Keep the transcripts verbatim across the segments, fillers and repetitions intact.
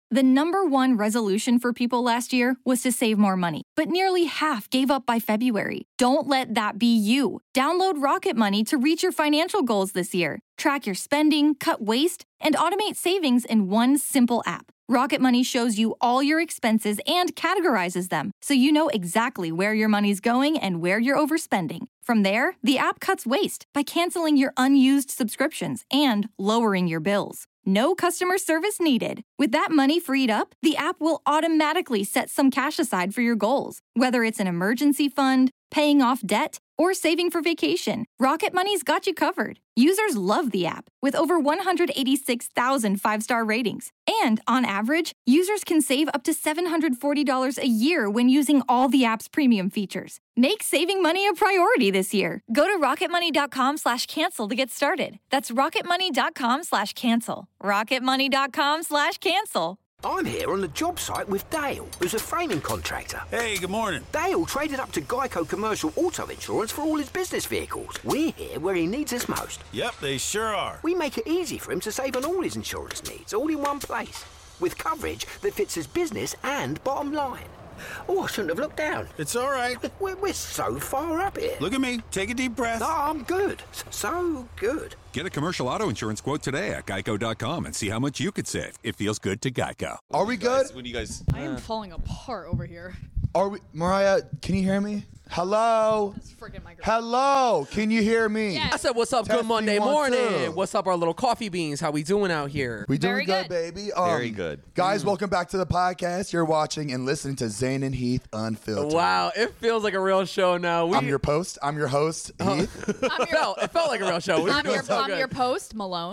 The number one resolution for people last year was to save more money, but nearly half gave up by February. Don't let that be you. Download Rocket Money to reach your financial goals this year. Track your spending, cut waste, and automate savings in one simple app. Rocket Money shows you all your expenses and categorizes them, so you know exactly where your money's going and where you're overspending. From there, the app cuts waste by canceling your unused subscriptions and lowering your bills. No customer service needed. With that money freed up, the app will automatically set some cash aside for your goals. Whether it's an emergency fund, paying off debt, or saving for vacation, Rocket Money's got you covered. Users love the app, with over one hundred eighty-six thousand five-star ratings. And on average, users can save up to seven hundred forty dollars a year when using all the app's premium features. Make saving money a priority this year. Go to rocketmoney.com slash cancel to get started. That's rocketmoney.com slash cancel. rocketmoney.com slash cancel. I'm here on the job site with Dale, who's a framing contractor. Hey, good morning. Dale traded up to Geico Commercial Auto Insurance for all his business vehicles. We're here where he needs us most. Yep, they sure are. We make it easy for him to save on all his insurance needs, all in one place, with coverage that fits his business and bottom line. Oh, I shouldn't have looked down. It's all right. We're, we're so far up here. Look at me. Take a deep breath. No, I'm good. So good. Get a commercial auto insurance quote today at geico dot com and see how much you could save. It feels good to Geico. Are we good? When you guys, I am falling apart over here. Are we, Mariah, can you hear me? Hello? This freaking microphone. Hello? Can you hear me? Yes. I said, what's up? Testing Good Monday one, morning. two. What's up, our little coffee beans? How we doing out here? We doing Very good, good. baby. Um, Very good. Guys, welcome back to the podcast. You're watching and listening to Zane and Heath Unfiltered. Wow, it feels like a real show now. We, I'm your post. I'm your host, Heath. I'm it, your, felt, it felt like a real show. We were I'm doing your, so I'm good. your post, Malone.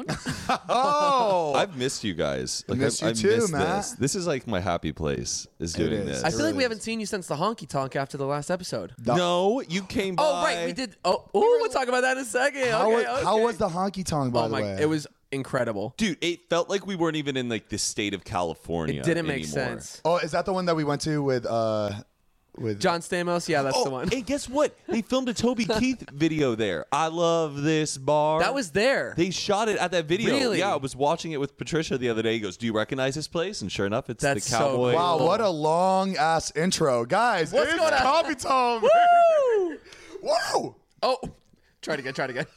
Oh. I've missed you guys. Like, Missed I've, you I've too, missed Matt. This. This is like my happy place. Is doing is. this. I feel like we Really? haven't seen you since the honky tonk after the last episode. no, you came by. Oh, right. We did. Oh, ooh, we'll talk about that in a second. How, okay, was, okay. how was the honky tonk, by Oh, the my. way? It was incredible. Dude, it felt like we weren't even in like the state of California. It didn't make anymore. sense. Oh, is that the one that we went to with uh with John Stamos? Yeah, that's Oh, the one. hey, guess what? They filmed a Toby Keith video there. I love this bar. That was there. They shot it at that video. Really? Yeah, I was watching it with Patricia the other day. He goes, "Do you recognize this place?" And sure enough, it's That's the so Cowboy. cool. Wow, what a long ass intro. Guys, What's it's going on? coffee time. Woo! Whoa! Oh, try it again. Try it again.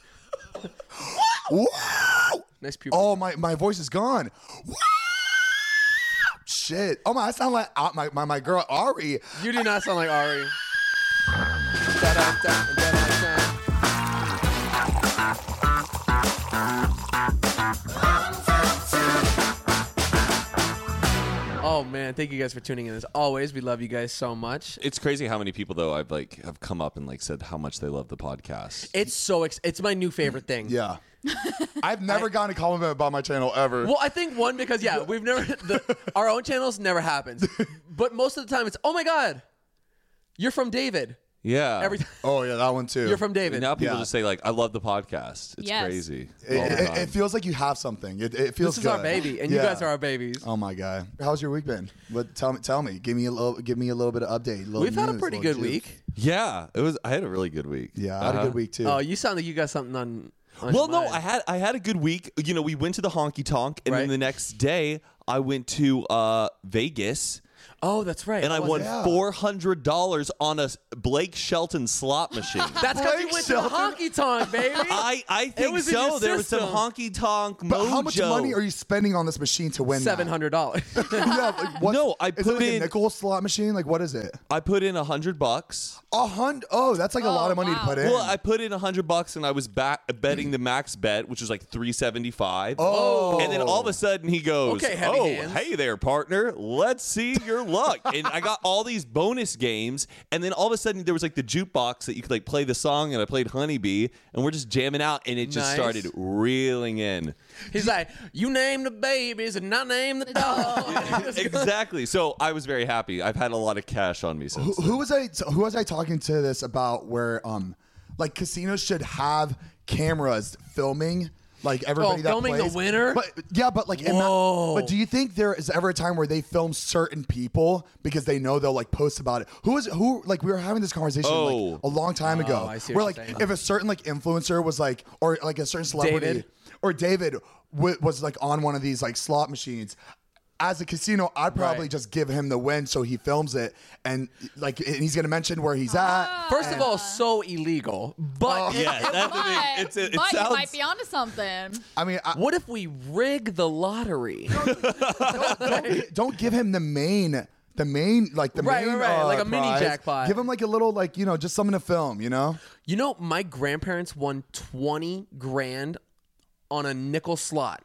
Whoa! Nice puberty. Oh, my, my voice is gone. Whoa! Shit. Oh my, I sound like uh, my, my my girl Ari. You do not sound like Ari. Da-da-da, da-da-da. Oh man, thank you guys for tuning in as always. We love you guys so much. It's crazy how many people though I've like have come up and like said how much they love the podcast. It's so ex- it's my new favorite thing. Yeah. I've never gotten a compliment about my channel ever. Well, I think one because yeah, we've never the, our own channels never happens, but most of the time it's oh my god, you're from David. Yeah. Every time Oh yeah, that one too. you're from David. And now people Yeah. just say like, "I love the podcast." It's Yes. crazy. It, all the it- time. it feels like you have something. It, it feels This is good. our baby, and you Yeah. guys are our babies. Oh my god, how's your week been? What? Tell me, tell me. Give me a little. Give me a little bit of update. Little We've had a news, pretty little good juice. week. yeah, it was. I had a really good week. Yeah, I had Uh-huh. a good week too. Oh, you sound like you got something on. on Well, your no, mind. I had I had a good week. You know, we went to the honky tonk, and Right. then the next day I went to uh, Vegas, Oh, that's right. and I What won was it? Yeah. four hundred dollars on a Blake Shelton slot machine. That's because you Blake went Shelton? to the honky tonk, baby. I I think was in so. your There was some system. honky tonk mojo. but how much money are you spending on this machine to win? Seven hundred dollars. That? yeah, like, what's- No, I is it put like in- a nickel slot machine. Like what is it? I put in a hundred bucks. A hundred. Oh, that's like a Oh, lot of money wow. to put in. Well, I put in a hundred bucks, and I was back betting the max bet, which was like three seventy five. Oh. and then all of a sudden he goes, Okay, heavy "Oh, hands." hey there, partner. Let's see your luck." And I got all these bonus games, and then all of a sudden there was like the jukebox that you could like play the song, and I played Honeybee, and we're just jamming out, and it just Nice. started reeling in. He's like, you name the babies and I name the dog. Exactly. So I was very happy. I've had a lot of cash on me since. Who, then. who was I? Who was I talking to this about? Where um, like casinos should have cameras filming. Like everybody Oh, that filming the plays. winner? But yeah, but like, ima- Whoa. but do you think there is ever a time where they film certain people because they know they'll like post about it? Who is who? Like we were having this conversation Oh. like a long time ago, I see where what like you're saying. if a certain like influencer was like, or like a certain celebrity, David. or David w- was like on one of these like slot machines. as a casino, I'd probably Right. just give him the win so he films it, and like and he's gonna mention where he's at. First of all, so illegal. But Yeah, that's the But, thing. It's, it, it but you sounds. might be onto something. I mean, I, what if we rig the lottery? don't, don't give him the main. The main, like the Right, main, right, right, uh, like a mini prize. jackpot. Give him like a little, like you know, just something to film. You know, You know, my grandparents won twenty grand on a nickel slot.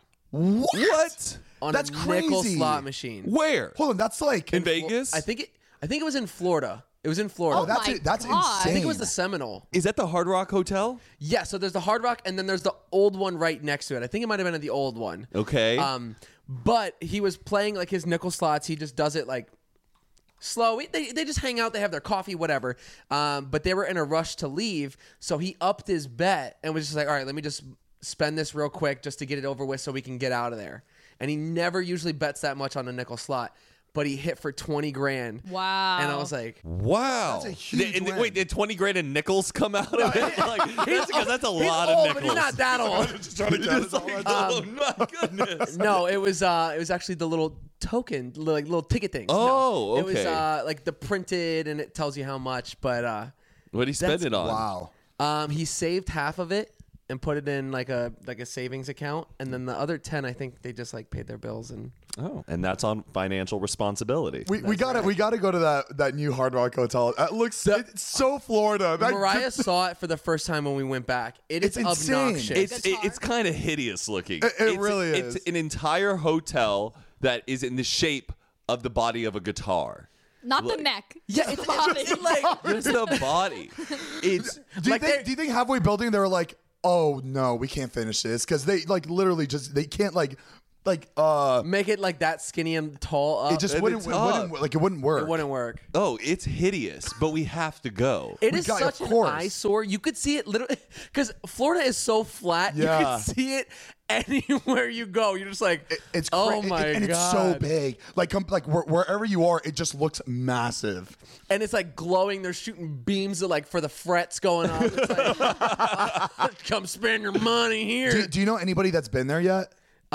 What? On That's a nickel crazy. slot machine. Where? hold on, that's like In Vegas? I think it. I think it was in Florida. It was in Florida. Oh, that's my it. That's God. insane. I think it was the Seminole. Is that the Hard Rock Hotel? Yeah, so there's the Hard Rock, and then there's the old one right next to it. I think it might have been at the old one. Okay. Um, but he was playing like his nickel slots. He just does it like slow. They, they just hang out. They have their coffee, whatever. Um, but they were in a rush to leave, so he upped his bet and was just like, all right, let me just spend this real quick just to get it over with so we can get out of there. And he never usually bets that much on a nickel slot, but he hit for twenty grand. Wow. And I was like, Wow. That's a huge Th- and- win. Wait, did twenty grand in nickels come out of it? Like, that's, because that's a he's lot old, of but nickels. he's not that old. Just trying to count like, oh my goodness. No, it was uh, it was actually the little token, like little ticket things. Oh, no, it was okay. uh, like the printed, and it tells you how much. But uh, What did he spend That's- it on? wow. um, he saved half of it and put it in like a like a savings account, and then the other ten, I think they just like paid their bills and. Oh, and that's on financial responsibility. We, we gotta we gotta go to that that new Hard Rock Hotel. It looks it's so Florida. That, Mariah saw it for the first time when we went back. It is It's insane. obnoxious. It's it, it's kind of hideous looking. It- it It's- really It's is. an entire hotel that is in the shape of the body of a guitar. Not Look. the neck. yeah, just it's the body. just like Just the body. It's do you like think they're- do you think halfway building they were like, oh no, we can't finish this because they like literally just they can't like like uh make it like that skinny and tall. Up. it just at the wouldn't, it top. wouldn't like it wouldn't work. it wouldn't work. oh, it's hideous, but we have to go. It We is got- such of an course. eyesore. You could see it literally because Florida is so flat. You Yeah. can see it anywhere you go. You're just like, It- it's cra- oh it- my and god, it's so big. Like com- like where, wherever you are, it just looks massive. and it's like glowing. They're shooting beams of like for the frets going up. It's like, come spend your money here. Do, do you know anybody that's been there yet?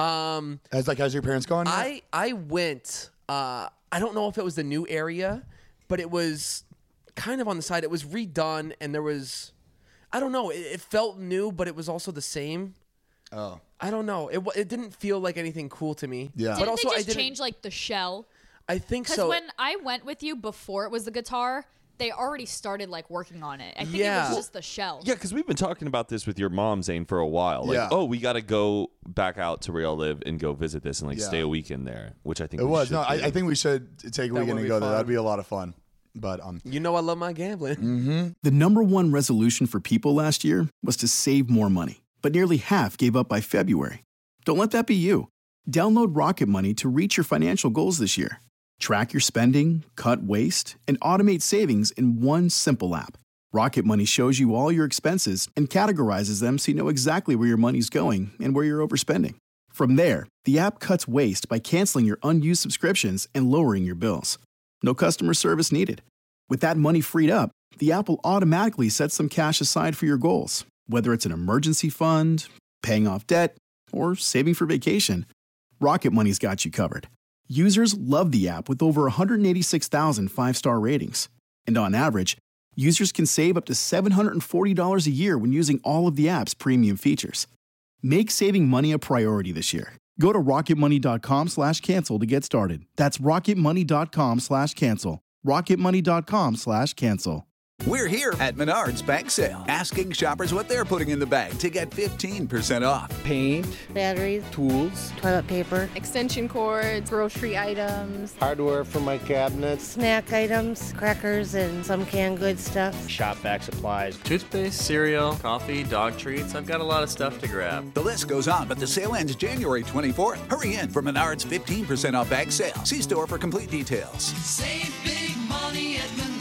um, Has like has your parents gone? Yet? I I went. Uh, I don't know if it was the new area, but it was kind of on the side. It was redone, and there was, I don't know. It, it felt new, but it was also the same. Oh. I don't know. It wa- it didn't feel like anything cool to me. Yeah. but Didn't also they I just didn't. change like the shell? I think Because so. when I went with you before it was the guitar, they already started like working on it. I think it Yeah. was just the shell. Yeah, because we've been talking about this with your mom, Zane, for a while. Like, Yeah. oh, we got to go back out to where I live and go visit this and like Yeah. stay a weekend there, which I think It we was should no. I, do. I think we should take a That weekend would and be go there. fun. That'd be a lot of fun. But um, you know I love my gambling. The number one resolution for people last year was to save more money, but nearly half gave up by February. Don't let that be you. Download Rocket Money to reach your financial goals this year. Track your spending, cut waste, and automate savings in one simple app. Rocket Money shows you all your expenses and categorizes them so you know exactly where your money's going and where you're overspending. From there, the app cuts waste by canceling your unused subscriptions and lowering your bills. No customer service needed. With that money freed up, the app will automatically set some cash aside for your goals, whether it's an emergency fund, paying off debt, or saving for vacation. Rocket Money's got you covered. Users love the app with over one hundred eighty-six thousand five-star ratings. And on average, users can save up to seven hundred forty dollars a year when using all of the app's premium features. Make saving money a priority this year. Go to rocketmoney.com slash cancel to get started. That's rocketmoney.com slash cancel. rocketmoney.com slash cancel. We're here at Menards Bag Sale, asking shoppers what they're putting in the bag to get fifteen percent off. Paint, batteries, tools, toilet paper, extension cords, grocery items, hardware for my cabinets, snack items, crackers, and some canned goods stuff. Shop vac supplies, toothpaste, cereal, coffee, dog treats. I've got a lot of stuff to grab. The list goes on, but the sale ends January twenty-fourth. Hurry in for Menards fifteen percent off bag sale. See store for complete details. Save big money at Menards.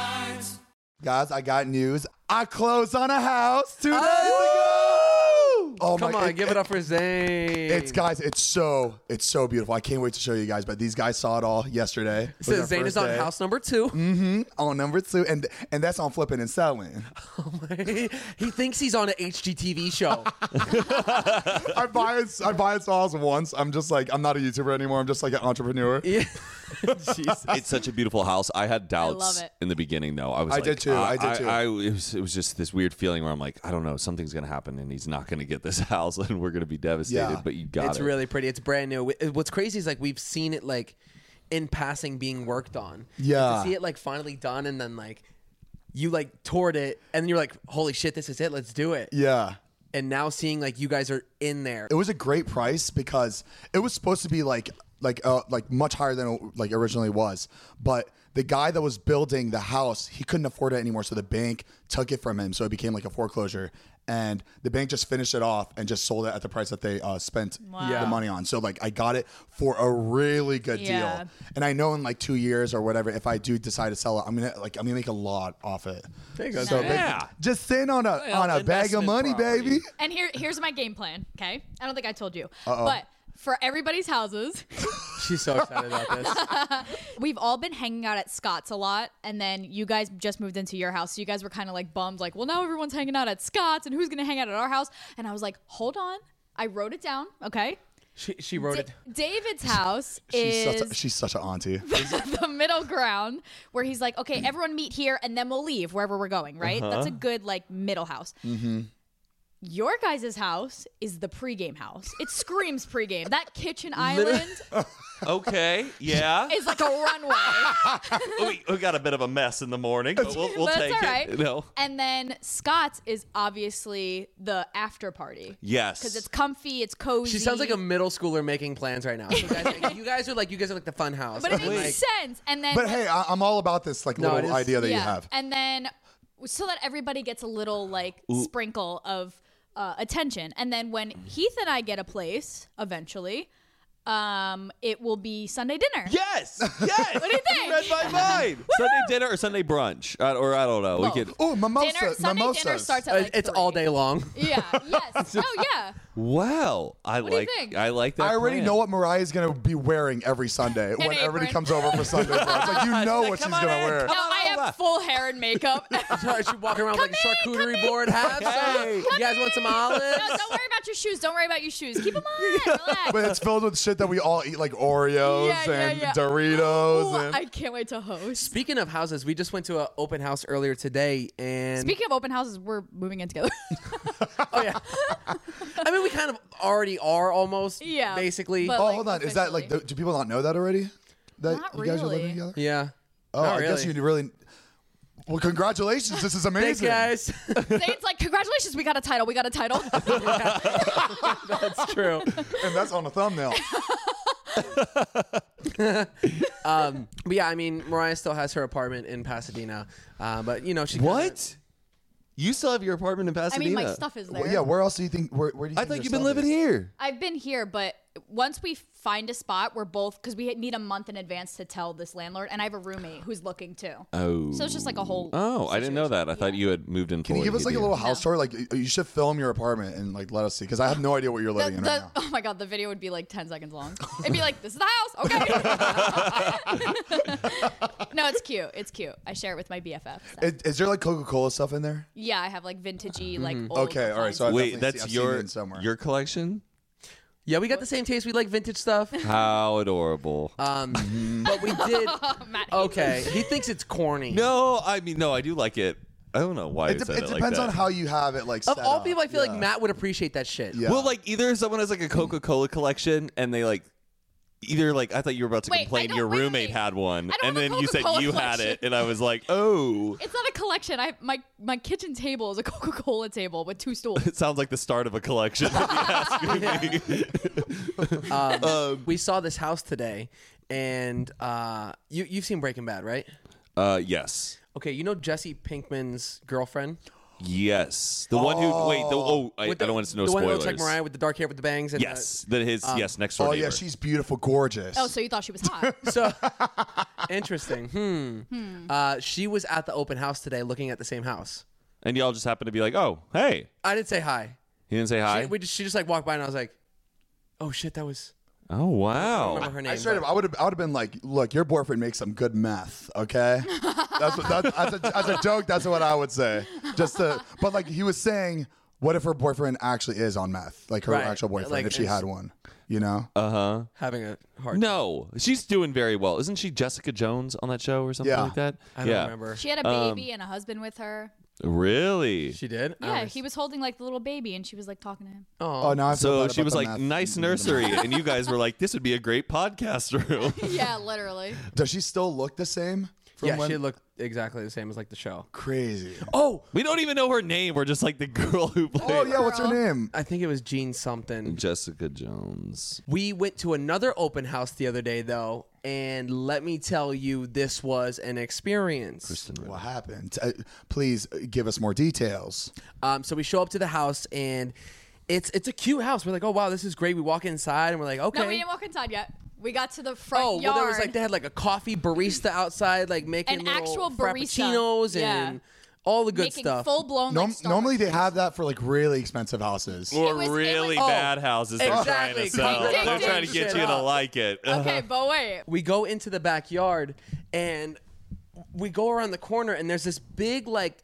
guys, I got news. I closed on a house two days Oh! ago. Oh Come my, on, it- give it up for Zane. It's guys, it's so it's so beautiful. I can't wait to show you guys. But these guys saw it all yesterday. It was So their Zane first is on day. house number two. Mm-hmm. On number two, and and that's on flipping and selling. Oh my! He thinks he's on an H G T V show. I buy it. I buy its house once. I'm just like I'm not a YouTuber anymore. I'm just like an entrepreneur. Yeah. It's such a beautiful house. I had doubts love it. in the beginning, though. I was I like, did too. I did too. I, it, was, it was just this weird feeling where I'm like, I don't know, something's gonna happen, and he's not gonna get this house, and we're gonna be devastated. Yeah. But you got It's it. really pretty. It's brand new. What's crazy is like we've seen it like in passing being worked on. Yeah. And to see it like finally done, and then like you like toured it, and then you're like, holy shit, this is it. Let's do it. Yeah. And now seeing like you guys are in there. It was a great price because it was supposed to be like like uh, like much higher than it, like originally was, but the guy that was building the house, he couldn't afford it anymore, so the bank took it from him, so it became like a foreclosure, and the bank just finished it off and just sold it at the price that they uh, spent Wow. Yeah. the money on. So like I got it for a really good Yeah. deal, and I know in like two years or whatever, if I do decide to sell it, I'm gonna like I'm gonna make a lot off it. There you go. So Zane. Yeah. like, just sitting on a Well, on a bag of investment money, property. baby. And here, here's my game plan. Okay, I don't think I told you, Uh-oh. but for everybody's houses, She's so excited about this. we've all been hanging out at Scott's a lot, and then you guys just moved into your house, so you guys were kind of like bummed, like, well, now everyone's hanging out at Scott's, and who's gonna hang out at our house? And I was like, hold on, I wrote it down. Okay, She she wrote it. D- David's house She's is such a, she's such an auntie. the middle ground where he's like, okay, everyone meet here, and then we'll leave wherever we're going. Right? Uh-huh. That's a good like middle house. Mm-hmm. Your guys' house is the pregame house. It screams pregame. That kitchen island Okay, yeah. is like a runway. we, we got a bit of a mess in the morning, but we'll, we'll but take it's all right. it. No. And then Scott's is obviously the after party. Yes. Because it's comfy, it's cozy. She sounds like a middle schooler making plans right now. So guys, like, you guys are like you guys are like the fun house. But it And, makes like, sense. And then But hey, I, I'm all about this like No, little it is- idea that yeah. you have. And then so that everybody gets a little like sprinkle of uh, attention. And then when Heath and I get a place eventually, um, it will be Sunday dinner. Yes, yes. What do you think? You read my mind. Sunday dinner or Sunday brunch, uh, or I don't know. We Both. could. Oh, mimosa, Dinner, Sunday mimosas. dinner starts at uh, like it's three. all day long. Yeah. Yes. Oh yeah. Wow, I What do you like. think? I like that. I already plan. know what Mariah's gonna be wearing every Sunday when everybody apron. comes over for Sunday brunch. Like you know what she's Come on gonna in, wear. come No, I have full hair and makeup. no, She walking around with like a Come in, charcuterie come board. Have some. Hey. You guys want some olives? don't worry about your shoes. Don't worry about your shoes. Keep them on. Relax. But it's filled with shit that we all eat, like Oreos Yeah, yeah, and yeah. Doritos. Ooh, and I can't wait to host. Speaking of houses, we just went to an open house earlier today, and Speaking of open houses, we're moving in together. oh yeah, I mean we kind of already are almost, Yeah, basically. but- oh, like, hold on. Is that like? Do people not know that already? That Not you guys are really. living together? yeah. Oh, Not I guess really. you really. Well, congratulations. This is Thanks, amazing. guys. Zane's like, congratulations, we got a title. We got a title. That's true. And that's on the thumbnail. Um, but yeah, I mean, Mariah still has her apartment in Pasadena, uh, but you know she kinda- What? You still have your apartment in I Pasadena? mean, my stuff is there. Well, yeah. Where else do you think? Where, where do you? I think thought your you've been stuff living is? here. I've been here, but once we find a spot, we're both because we need a month in advance to tell this landlord, and I have a roommate who's looking too. Oh. So it's just like a whole. Oh, I didn't know that. I thought you had moved in. Can you give us like a little house tour? Like you should film your apartment and like let us see because I have no idea what you're The, living in the- right now. oh my god, the video would be like ten seconds long. It'd be like, "This is the house." Okay. No, it's cute. It's cute. I share it with my B F F. so. Is, is there like Coca-Cola stuff in there? Yeah, I have like vintagey, like old. Okay, all right. So I've Wait, definitely that's seen- I've seen it your in somewhere. your collection? Yeah, we got the same taste. We like vintage stuff. How adorable. Um, but we did. Matt hates Okay, he thinks it's corny. No, I mean no, I do like it. I don't know why It, you de- said it it like depends that. on how you have it. Like Of set all up. people, I feel Yeah. like Matt would appreciate that shit. Yeah. Well, like either someone has like a Coca-Cola collection and they like either like I thought you were about to Wait, I complain don't- your wait, roommate wait. had one, I don't and have a then you said Coca-Cola you had collection. it, and I was like, oh, It's not a collection. I my my kitchen table is a Coca-Cola table with two stools. it sounds like the start of a collection. If you ask me. Um, we saw this house today, and uh, you you've seen Breaking Bad, right? uh, yes, Okay, you know Jesse Pinkman's girlfriend. yes, the one who wait. The, oh, I, I With the- don't want to know the one that spoilers. looks like Mariah with the dark hair with the bangs. And Yes, that his yes next door Oh neighbor. yeah, she's beautiful, gorgeous. Oh, so you thought she was hot? the- so interesting. Hmm. Uh, she was at the open house today, looking at the same house. and y'all just happen to be like, oh, hey, I didn't say hi. He didn't say hi. She, we just, she just like walked by, and I was like, "Oh shit, that was." Oh wow! I don't remember her name. I straight but- up, I would have, I would have been like, "Look, your boyfriend makes some good meth, okay?" That's what, that, as, a, as a joke, that's what I would say. Just to, but like he was saying, what if her boyfriend actually is on meth, like her Right. actual boyfriend, Like, if she it's- had one, you know? Uh huh. having a hard. No, she's doing very well. Isn't she Jessica Jones on that show or something Yeah. like that? I don't yeah. remember. She had a Um, baby and a husband with her. Really? She did. I Yeah, was- he was holding like the little baby, and she was like talking to him. Oh, Oh, now I feel So bad she about was the like, meth. nice nursery. And you guys were like, this would be a great podcast room. Yeah, literally. Does she still look the same? From yeah, when? she looked exactly the same as like the show. Crazy. Oh, We don't even know her name. We're just like the girl who played Oh yeah, what's her name? I think it was Jean something. Jessica Jones. We went to another open house the other day though, and let me tell you, this was an experience. Kristen Ritter. What happened? Uh, please uh, give us more details. Um, so we show up to the house, and it's it's a cute house. We're like, oh wow, this is great. We walk inside, and we're like, okay. No, we didn't walk inside yet. We got to the front Oh, yard. well, there was like they had like a coffee barista outside, like making An little actual barista. frappuccinos Yeah. and all the good making stuff. full blown. Norm- like, normally they Starbucks. have that for like really expensive houses. Or was- it really was- bad houses they're trying Exactly. to sell. Ding, They're ding, trying to ding. get Shit you to up. like it. Okay, but wait. We go into the backyard, and we go around the corner, and there's this big like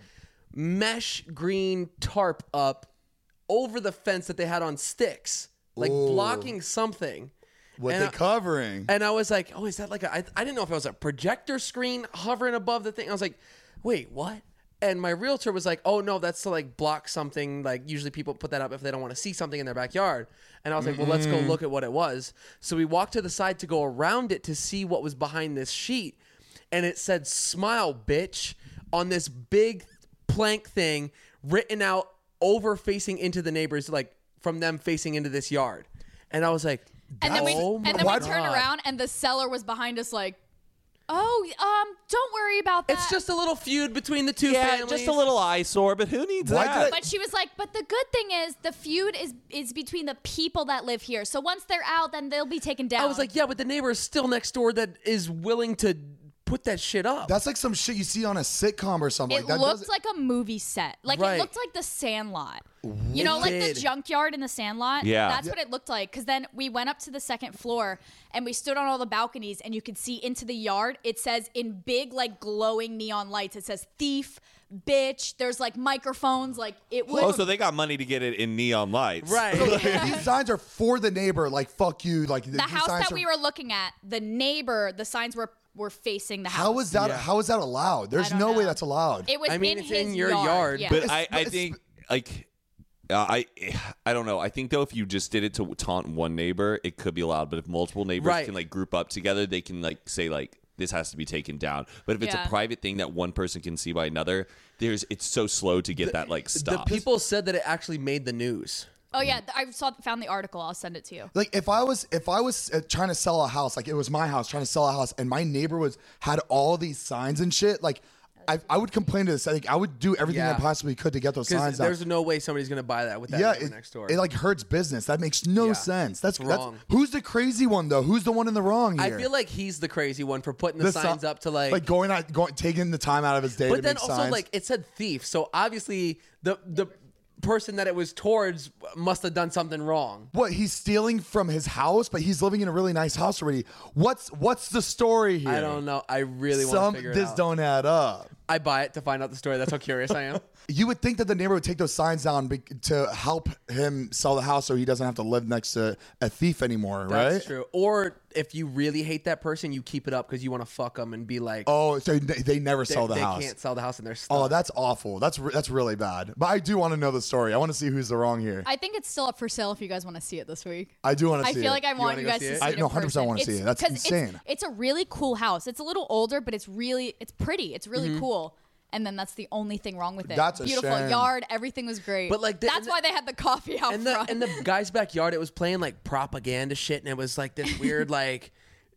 mesh green tarp up over the fence that they had on sticks, like Ooh. blocking something. What And they I- covering? And I was like, oh, is that like a, I, I didn't know if it was a projector screen hovering above the thing. I was like, wait, what? And my realtor was like, oh, no, that's to like block something. Like usually people put that up if they don't want to see something in their backyard. And I was like, well, let's go look at what it was. So we walked to the side to go around it to see what was behind this sheet. And it said, smile, bitch, on this big plank thing written out over facing into the neighbors, like from them facing into this yard. And I was like, And then we oh and my then we turned God. around, and the seller was behind us, like, "Oh, um, don't worry about that." It's just a little feud between the two Yeah, families. just a little eyesore, but who needs Why that? did- But she was like, "But the good thing is, the feud is is between the people that live here. So once they're out, then they'll be taken down." I was like, yeah, but the neighbor is still next door that is willing to put that shit up. That's like some shit you see on a sitcom or something. It like that looked doesn't- like a movie set. Like Right. it looked like the Sandlot. You know, like the did. junkyard in the Sandlot. Yeah. That's what it looked like. Because then we went up to the second floor and we stood on all the balconies, and you could see into the yard. It says in big, like glowing neon lights, it says thief, bitch. There's like microphones. Like it was. Oh, so they got money to get it in neon lights. right. These signs are for the neighbor. Like fuck you. Like the house that we were looking at, the neighbor, the signs were were facing the house. How is that? Yeah. How is that allowed? There's don't no way know. that's allowed. It was I mean, in it's his in your yard. yard, Yeah. But It's- I, I it's- think like uh, I I don't know. I think though if you just did it to taunt one neighbor, it could be allowed. But if multiple neighbors Right. can like group up together, they can like say like this has to be taken down. But if it's Yeah. a private thing that one person can see by another, there's it's so slow to get that like The stopped. people said that it actually made the news. Oh yeah, th- I saw found the article. I'll send it to you. Like if I was if I was uh, trying to sell a house, like it was my house trying to sell a house, and my neighbor was had all these signs and shit, like I, I would complain to this. Like I would do everything Yeah. I possibly could to get those Because signs down. there's no way somebody's going to buy that with that Yeah, neighbor it, next door. it like hurts business. That makes no Yeah. sense. That's, It's that's wrong. who's the crazy one though? Who's the one in the wrong here? I feel like he's the crazy one for putting the, si- signs up to like. like going out, going taking the time out of his day but to then make also signs. like it said thief, so obviously the the person that it was towards must have done something wrong. What, he's stealing from his house, but he's living in a really nice house already. What's what's the story here? I don't know. I really want Some to figure it this out. don't add up. I buy it to find out the story. That's how curious I am. You would think that the neighbor would take those signs down be- to help him sell the house so he doesn't have to live next to a thief anymore, That's right? true. Or if you really hate that person, you keep it up because you want to fuck them and be like, Oh, so they, they never they, sell the they house. can't sell the house and they're stuck. Oh, that's awful. That's re- that's really bad. But I do want to know the story. I want to see who's the wrong here. I think it's still up for sale if you guys want to see it this week. I do want to I see it. feel like I You want wanna you go guys see to it? see I- it. no, in one hundred percent person. wanna see It's- it. That's 'cause it's- insane. It's, a really cool house. It's a little older, but it's really it's pretty. It's really Mm-hmm. cool. And then that's the only thing wrong with it. That's a Beautiful shame. yard. Everything was great. But, like, the- that's and the- why they had the coffee out and the front. in the guy's backyard, it was playing like propaganda shit, and it was like this weird like.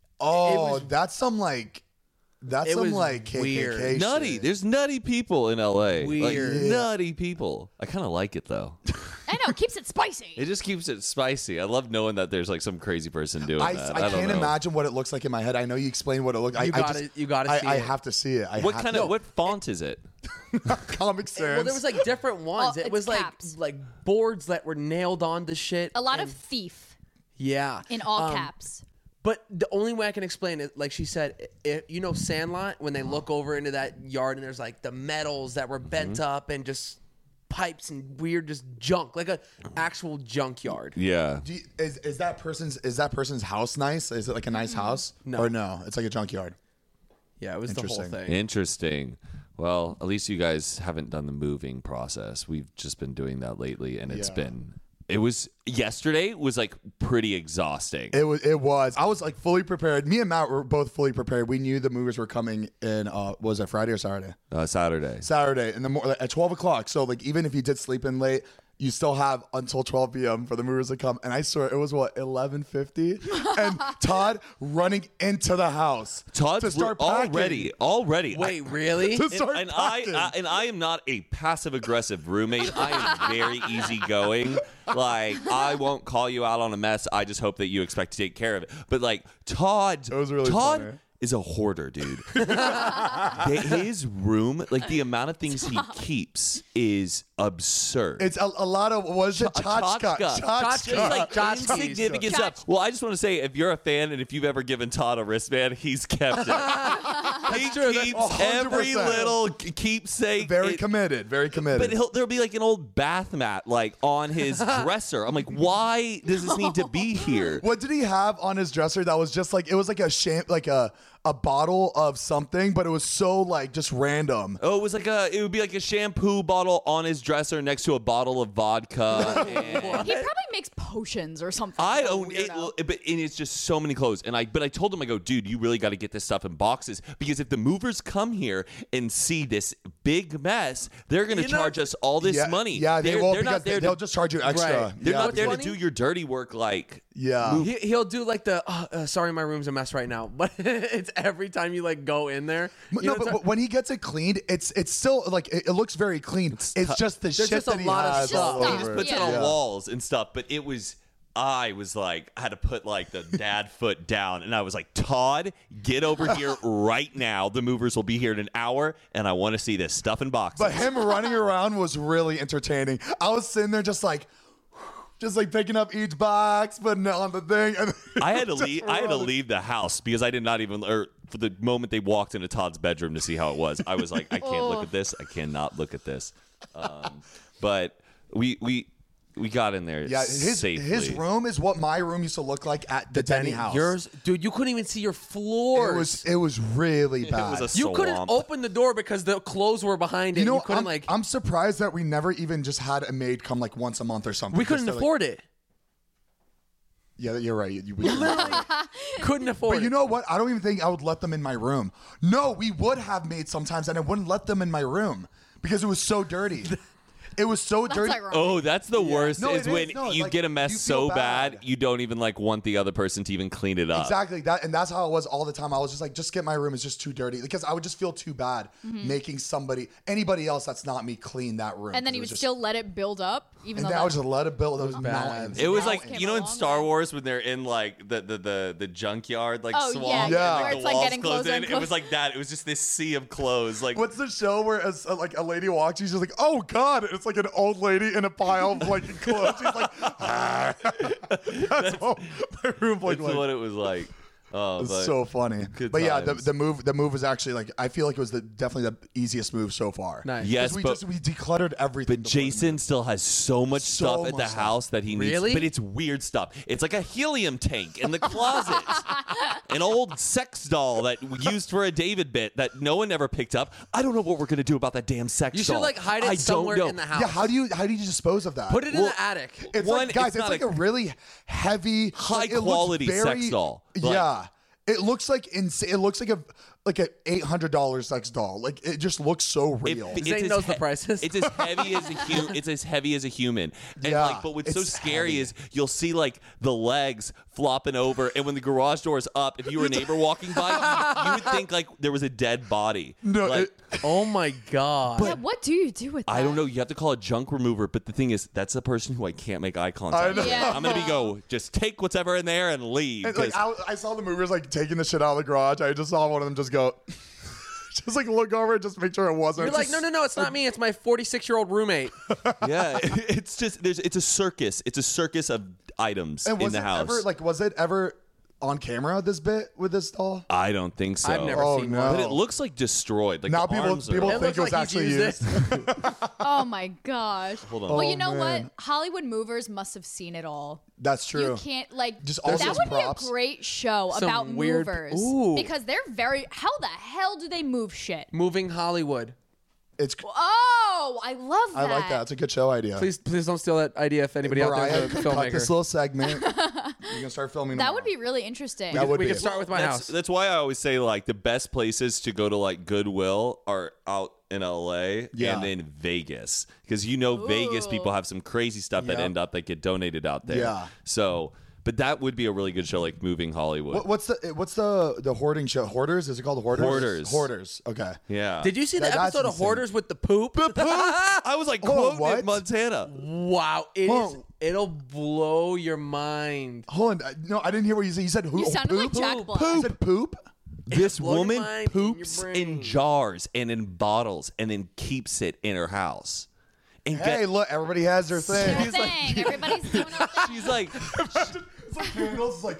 Oh, was- that's some like that's It some was like K K K weird. shit. nutty. There's nutty people in L A. Weird. Like, Yeah. nutty people. I kind of like it though. I know, it keeps it spicy. It just keeps it spicy. I love knowing that there's like some crazy person doing I, that. I, I, don't can't know. imagine what it looks like in my head. I know you explained what it looked. You I, gotta- I just, you gotta I, see I it. have to see it. I What have kind to. of what font is it? Comic Sans? Well, there was like different ones. Oh, it it's was like caps. like boards that were nailed on to shit. A lot and- of thief yeah in all Um, caps. But the only way I can explain it, like she said, if, you know, Sandlot, when they look over into that yard and there's like the metals that were bent up and just pipes and weird just junk, like a actual junkyard. Yeah. Do you, is is that person's is that person's house nice? Is it like a nice house? No. Or no? It's like a junkyard. Yeah, it was the whole Interesting. thing. Interesting. Well, at least you guys haven't done the moving process. We've just been doing that lately, and it's Yeah. been. It was yesterday was like pretty exhausting. It was. It was. I was like fully prepared. Me and Matt were both fully prepared. We knew the movers were coming in. Uh, was it Friday or Saturday? Uh, Saturday. Saturday in the morning at twelve o'clock. So like even if you did sleep in late, you still have until twelve p.m. for the movers to come. And I swear it was what eleven fifty, and Todd running into the house Todd's to start already packing. already. Wait, really? To And, start and I, packing. I and I am not a passive aggressive roommate. I am very easygoing. Like I won't call you out on a mess. I just hope that you expect to take care of it. But like Todd, It was really Todd funny. is a hoarder, dude. His room, like the amount of things he keeps, is absurd. It's a, a lot of what is it? A Tchotchka. tchotchka. Tchotchka. Just like Tchotchkes. insignificant stuff. Well, I just want to say, if you're a fan and if you've ever given Todd a wristband, he's kept it. He true. That's keeps one hundred every percent. little k- keepsake. Very It- committed. Very committed. But he'll, there'll be like an old bath mat like on his dresser. I'm like, why does this need to be here? What did he have on his dresser that was just like it was like a sham like a a bottle of something, but it was so like just random. Oh, it was like a. It would be like a shampoo bottle on his dresser next to a bottle of vodka. and- He probably makes potions or something. I So don't. It, weirdo. but and it's just so many clothes. And I. But I told him, I go, dude, you really got to get this stuff in boxes because if the movers come here and see this big mess, they're going to You know- charge us all this yeah, money. Yeah, they they're, will they're because not there. they, will to, just charge you extra. Right. they're yeah, not there to funny? do your dirty work. Like Yeah. He, he'll do like the uh, uh, sorry, my room's a mess right now, but it's every time you like go in there. But you no, know, but, it's- but when he gets it cleaned, it's it's still like it, it looks very clean. It's, just the There's shit just a that he lot of has stuff. all He over. he just it. puts it Yeah. on Yeah. walls and stuff. But it was. I was like, I had to put like the dad foot down, and I was like, Todd, get over here right now. The movers will be here in an hour, and I want to see this stuff in boxes. But him running around was really entertaining. I was sitting there just like, just like picking up each box, putting it on the thing. And I had to just leave. I had to running. leave the house because I did not even. Or for the moment they walked into Todd's bedroom to see how it was, I was like, I can't look at this. I cannot look at this. Um, but we we we got in there. Yeah, his safely. his room is what my room used to look like at the Denny house. yours, dude, you couldn't even see your It floors. was it was really bad. It was a you couldn't swamp. open the door because the clothes were behind it. You know, couldn't I'm, like I'm surprised that we never even just had a maid come like once a month or something. we just couldn't to, like- afford it. Yeah, you're right. You, we couldn't. Couldn't afford But you it. know what? I don't even think I would let them in my room. No, we would have made sometimes, and I wouldn't let them in my room because it was so dirty. It was so dirty. ironic. Oh, that's the worst. No, is it when is. No, you like, get a mess you so feel bad. bad. you don't even like want the other person to even clean it up. Exactly that, and that's how it was all the time. I was just like, just get my room. It's just too dirty because I would just feel too bad making somebody, anybody else that's not me, clean that room. And then It he was would just- still let it build up, even and though then I that- would just let it build those bad. mountains. It was Now like it came you know in along, Star right? Wars when they're in like the the the, the junkyard like Oh, swamp yeah, and yeah, like where the it's, like, walls getting close closer in. and It was closer. like that. It was just this sea of clothes. Like What's the show where as, uh, like a lady walks, she's just like, "Oh God!" And it's like an old lady in a pile of like clothes. She's like, ah. "That's what my room looked that's like." what it was like. Oh, It's but so funny. good But yeah, the, times. the move the move was actually like I feel like it was the definitely the easiest move so far. Nice. Yes, 'Cause we but- just we decluttered everything. But before the Jason move. still has so much So stuff at much the stuff. house that he needs. Really? But it's weird stuff. It's like a helium tank in the closet. An old sex doll that we used for a David bit that no one ever picked up. I don't know what we're gonna do about that damn sex You should doll. like hide it I somewhere don't know. in the house. Yeah, how do you how do you dispose of that? Put it in Well, the attic? It's One, like guys, it's it's, not like a- a, really heavy, High like, it looks quality very- sex doll. Like- yeah, it looks like insane. It looks like a like an eight hundred dollar sex doll. Like it just looks so It- real. it's Zane as knows the prices. It's as heavy as a human. It's as heavy as a human. And Yeah, like, but what's so it's scary heavy. is you'll see like the legs flopping over, and when the garage door is up, if you were a neighbor walking by, you, you would think like there was a dead body. No, like, it, oh my god! Yeah, what do you do with that? I don't know. You have to call a junk remover, but the thing is, that's the person who I can't make eye contact with. Yeah. I'm gonna be go just take whatever in there and leave. and, like I, I saw the movers like taking the shit out of the garage. I just saw one of them just go, just like look over and just make sure it wasn't. You're like, no, no, no, it's not me. It's my forty-six year old roommate. yeah, it's just there's it's a circus. It's a circus of items and in was the it house. Ever, like, was it ever on camera? This bit with this doll? I don't think so. I've never Oh, seen no. one. But it looks like destroyed. Like Now the people arms are- people It think looks it was like actually he's used. used Oh my gosh. Hold on. Well, Oh, you know man. what? Hollywood movers must have seen it all. That's true. You can't like Just all that those would props. be a great show Some about weird- movers Ooh. because they're very. How the hell do they move shit? Moving Hollywood. It's. Oh, I love that. I like that. It's a good show idea. Please, please don't steal that idea if anybody out there Mariah, is a cut filmmaker. this little segment. You can start filming. That tomorrow. would be really interesting. That would we be. could start with my that's, house. that's why I always say like the best places to go to like Goodwill are out in L A Yeah. and in Vegas because you know Vegas people have some crazy stuff that Yep. end up that get donated out there. Yeah. So, but that would be a really good show, like Moving Hollywood. What, what's the what's the the hoarding show? Hoarders? Is it called Hoarders? Hoarders. Hoarders. Okay. Yeah. Did you see the That- that's episode of insane. Hoarders with the poop? The poop? I was like Hold on, quoting what? it, Montana. Wow, it Hold is. on. It'll blow your mind. Hold on. No, I didn't hear what you said. You said who? You oh, sounded like poop? Jack Black. You said poop. This blow your woman mind and your poops brain. in jars and in bottles and then keeps it in her house. And Hey, get- look, everybody has their thing. Their thing. Everybody's doing their thing. she's like, It's like candles. It's like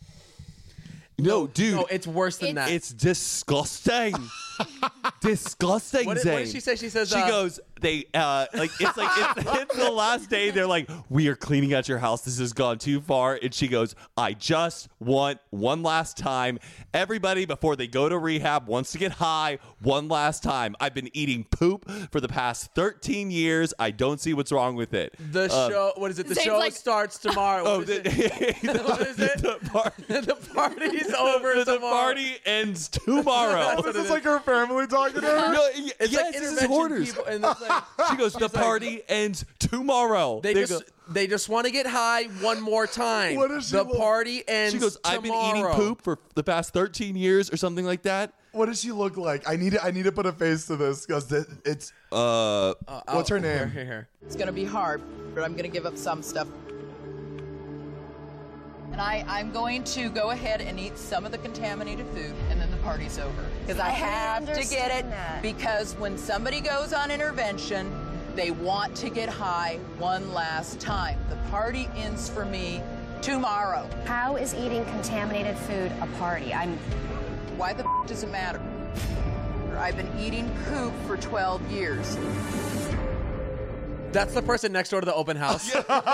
no, dude, No, it's worse than It's- that. it's disgusting. disgusting, What did- Zane. what did she say? She says, she uh, goes, they, uh, like, it's like, it's, it's the last day. They're like, we are cleaning out your house. This has gone too far. And she goes, I just want one last time. Everybody, before they go to rehab, wants to get high one last time. I've been eating poop for the past thirteen years. I don't see what's wrong with it. the Um, show. What is it? The Zane's show like- starts tomorrow. What Oh, is the, it? What is it? the, par- the party's over the tomorrow. party ends tomorrow. is this like her family talking to her? No, y- It's yes, like this is intervention hoarders. people, and it's like, She goes, the She's like- party ends tomorrow. they, They just go- they just want to get high one more time. What does she the look- party ends. she goes, I've been eating tomorrow." poop for the past thirteen years or something like that. What does she look like? I need to, I need to put a face to this because it's. Uh, Uh, What's her oh, name? Here, here, here. It's going to be hard, but I'm going to give up some stuff. And I, I'm going to go ahead and eat some of the contaminated food, and then the party's over. Because I I have to get it, understand that. because when somebody goes on intervention, they want to get high one last time. The party ends for me tomorrow. How is eating contaminated food a party? I'm Why the f- does it matter? I've been eating poop for twelve years. That's the person next door to the open house.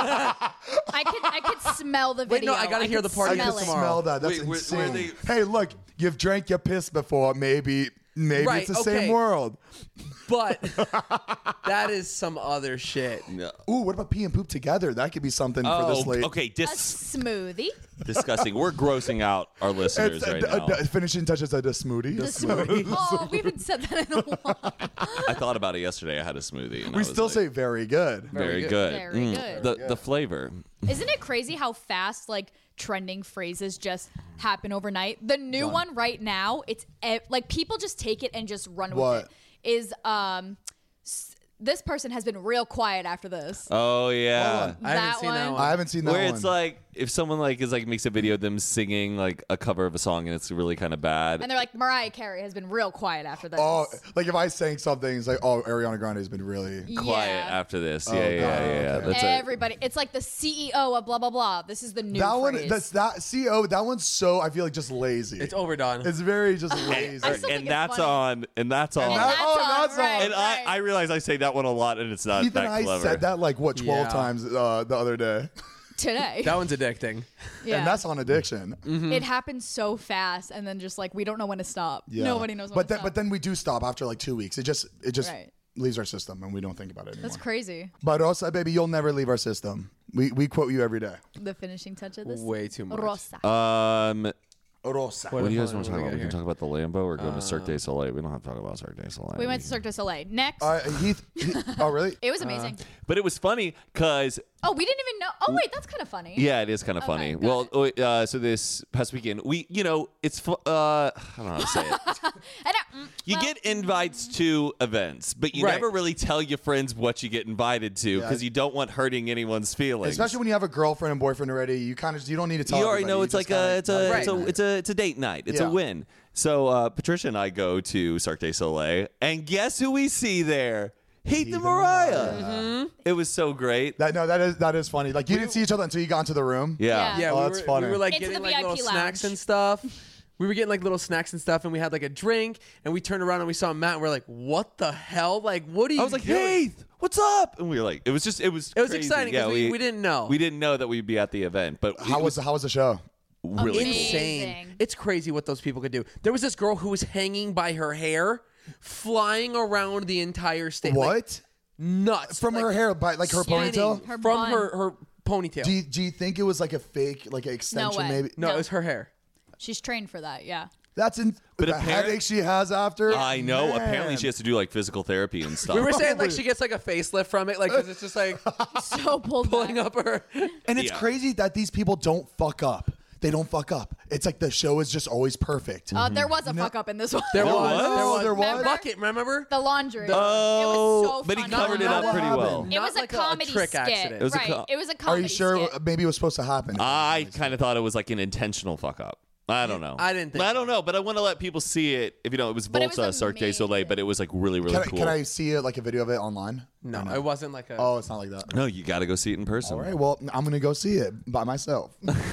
I could I could smell the Wait, video. no, I gotta hear could the party I smell can it. tomorrow. smell that. That's Wait, where- insane. where they- Hey, look, you've drank your piss before. Maybe, maybe Right, it's the okay. same world. But that is some other shit. no. Ooh, what about pee and poop together? That could be something for this Oh, late. okay, A dis- smoothie. disgusting. We're grossing out our listeners It's a, right a- now. a- finishing touches at a smoothie. The smoothie. Oh, we haven't said that in a while. I thought about it yesterday. I had a smoothie. And I We was still like, say very good. very good. Very Mm, good. The the flavor. Isn't it crazy how fast like trending phrases just happen overnight? The new one right now, it's e- like people just take it and just run with What? it. Is um s- this person has been real quiet after this. Oh yeah. I haven't That seen that one. one. I haven't seen that Where one. it's like if someone like is like makes a video of them singing like a cover of a song and it's really kind of bad. And they're like, Mariah Carey has been real quiet after this. oh, like if I sang something, it's like, oh, Ariana Grande has been really. Quiet yeah. after this. Oh, yeah, yeah, God, yeah, yeah. okay. That's it. Everybody, it's like the C E O of blah blah blah. This is the new That one, phrase. that's that. C O. That one's so. I feel like just lazy. It's overdone. It's very just lazy. I still think And it's that's funny. on. And that's on. And And that- that's oh, on, that's on. right, And right. I, I realize I say that one a lot, and it's not Even that I clever. said that like what twelve Yeah. times uh, the other day, today. That one's addicting. yeah. and that's on addiction. It happens so fast, and then just like we don't know when to stop. Yeah. Nobody knows when But to then, stop. but then we do stop after like two weeks. It just, it just Right. leaves our system, and we don't think about it anymore. That's crazy. But Rosa, baby, you'll never leave our system. We we quote you every day. The finishing touch of this. Way too much. Rosa. Um, Rosa. what do you guys want to what talk do we about? got We can here? talk about the Lambo or go to Cirque du Soleil. We don't have to talk about Cirque du Soleil. we went to Cirque du Soleil. Next. Uh, Heath, Heath. Oh, really? it was amazing. But it was funny because Oh, we didn't even know. Oh, wait, that's kind of funny. Yeah, it is kind of funny. Well, uh, so this past weekend, we, you know, it's, fu- uh, I don't know how to say it. I don't, mm, You well, get invites to events, but you Right. never really tell your friends what you get invited to because Yeah. you don't want hurting anyone's feelings. Especially when you have a girlfriend and boyfriend already, you kind of you don't need to tell. you already everybody. know You it's just like a kinda- it's a, Right. it's a it's a it's a date night. It's Yeah. a win. So uh, Patricia and I go to Cirque du Soleil, and guess who we see there? Heath and Mariah. Mm-hmm. It was so great. That no, that is that is funny. Like you didn't see each other until you got into the room. Yeah. Yeah, Oh, we that's were, funny. We were like Into getting the like V I P little lounge. snacks and stuff. We were getting like little snacks and stuff, and we had like a drink, and we turned around and we saw Matt, and we're like, "What the hell? Like, what are you?" I was like, doing? Heath, what's up? And we were like, it was just, it was, It was crazy. exciting 'cause Yeah, we- we didn't know. We didn't know that we'd be at the event, but How it was how was the show? really cool. insane. Amazing. It's crazy what those people could do. There was this girl who was hanging by her hair, flying around the entire stage. Like, What? nuts From like, her hair, by like her spinning ponytail. Her from bun. her her ponytail. Do you, do you think it was like a fake, like an extension? way. Maybe. no, No. it was her hair. She's trained for that, yeah. That's in. But the apparent- headache she has after. I know. Man. Apparently, she has to do like physical therapy and stuff. We were saying like she gets like a facelift from it, like 'cause it's just like So pulled pulling back. up her. And it's Yeah. crazy that these people don't fuck up. They don't fuck up. It's like the show is just always perfect. Uh, there was a fuck up in this one. There There was, was? there was, There was? Matt Bucket, remember? The laundry. Oh, it was so but he funny. covered it Not up what pretty happened. well. It Not was a like a comedy trick skit. accident. It was a right. co- it was a Are comedy you sure? skit. Maybe it was supposed to happen. I kind of thought it was like an intentional fuck up. I don't know. I didn't think I don't know, but I want to let people see it. If you know, it was But it was Volta Cirque du Soleil, amazing. but it was like really, really can, I, cool. can I see it like a video of it online? No, Or it wasn't like a. Oh, it's not like that. No, you got to go see it in person. All right. Well, I'm gonna go see it by myself.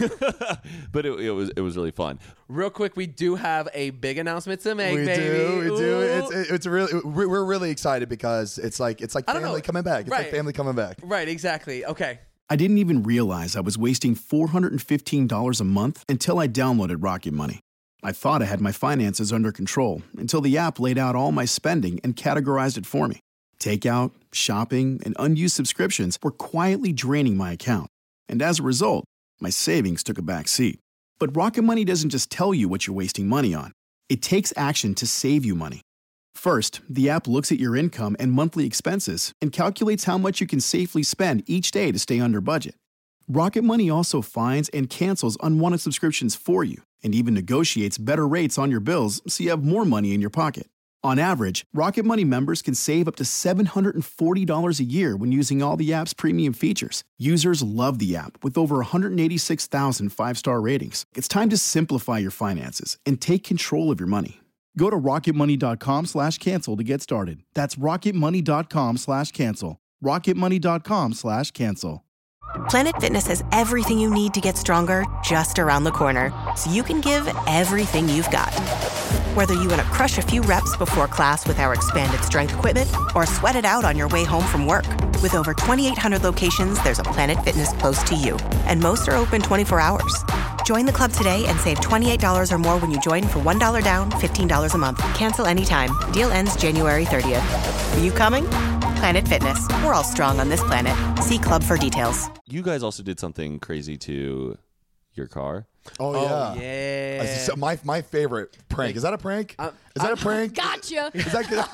But it, it was it was really fun. Real quick, we do have a big announcement to make, we baby. do. We do. Ooh. It's it, it's really we're we're really excited because it's like it's like I don't family know. coming back. It's Right. like family coming back. Right, exactly. Okay. I didn't even realize I was wasting four hundred fifteen dollars a month until I downloaded Rocket Money. I thought I had my finances under control until the app laid out all my spending and categorized it for me. Takeout, shopping, and unused subscriptions were quietly draining my account. And as a result, my savings took a back seat. But Rocket Money doesn't just tell you what you're wasting money on. It takes action to save you money. First, the app looks at your income and monthly expenses and calculates how much you can safely spend each day to stay under budget. Rocket Money also finds and cancels unwanted subscriptions for you and even negotiates better rates on your bills so you have more money in your pocket. On average, Rocket Money members can save up to seven hundred forty dollars a year when using all the app's premium features. Users love the app with over one hundred eighty-six thousand five-star ratings. It's time to simplify your finances and take control of your money. Go to rocketmoney.com slash cancel to get started. That's rocketmoney.com slash cancel. rocketmoney.com slash cancel. Planet Fitness has everything you need to get stronger just around the corner, so you can give everything you've got. Whether you want to crush a few reps before class with our expanded strength equipment or sweat it out on your way home from work. With over twenty-eight hundred locations, there's a Planet Fitness close to you, and most are open twenty-four hours. Join the club today and save twenty-eight dollars or more when you join for one dollar down, fifteen dollars a month. Cancel anytime. Deal ends January thirtieth. Are you coming? Planet Fitness. We're all strong on this planet. See club for details. You guys also did something crazy to your car. Oh, Oh, yeah. yeah. It's just my my favorite prank. Is that a prank? Uh, is that a prank? Gotcha. Is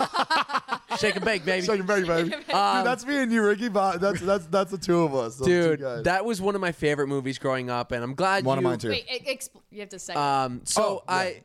that Shake and bake, baby. Shake and bake, baby? Dude, that's me and you, Ricky. But that's that's that's the two of us. those two Dude, guys. that was one of my favorite movies growing up, and I'm glad One you. of mine too. Wait, e- expl- you have to say. Um, so Oh, yeah.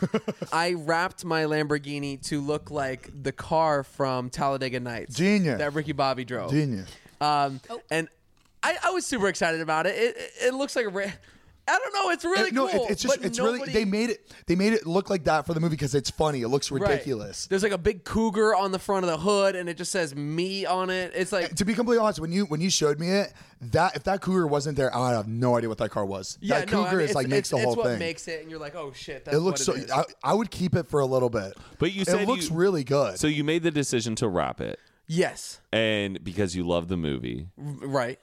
I, I wrapped my Lamborghini to look like the car from Talladega Nights. Genius. That Ricky Bobby drove. Genius. Um, Oh. and I, I was super excited about it. It, it, it looks like a. Ra- I don't know. It's really It- no, cool. it, it's just but it's nobody, really they made it they made it look like that for the movie because it's funny. It looks Right. ridiculous. There's like a big cougar on the front of the hood, and it just says "me" on it. It's like To be completely honest, when you when you showed me it, that if that cougar wasn't there, I have no idea what that car was. yeah, that no, cougar I mean, is it's, like makes it's, the whole it's what thing. makes it, and you're like, oh shit, that's it looks what so. it is. I, I would keep it for a little bit. But you said it looks you- really good. So you made the decision to wrap it, yes, and because you love the movie, R- right.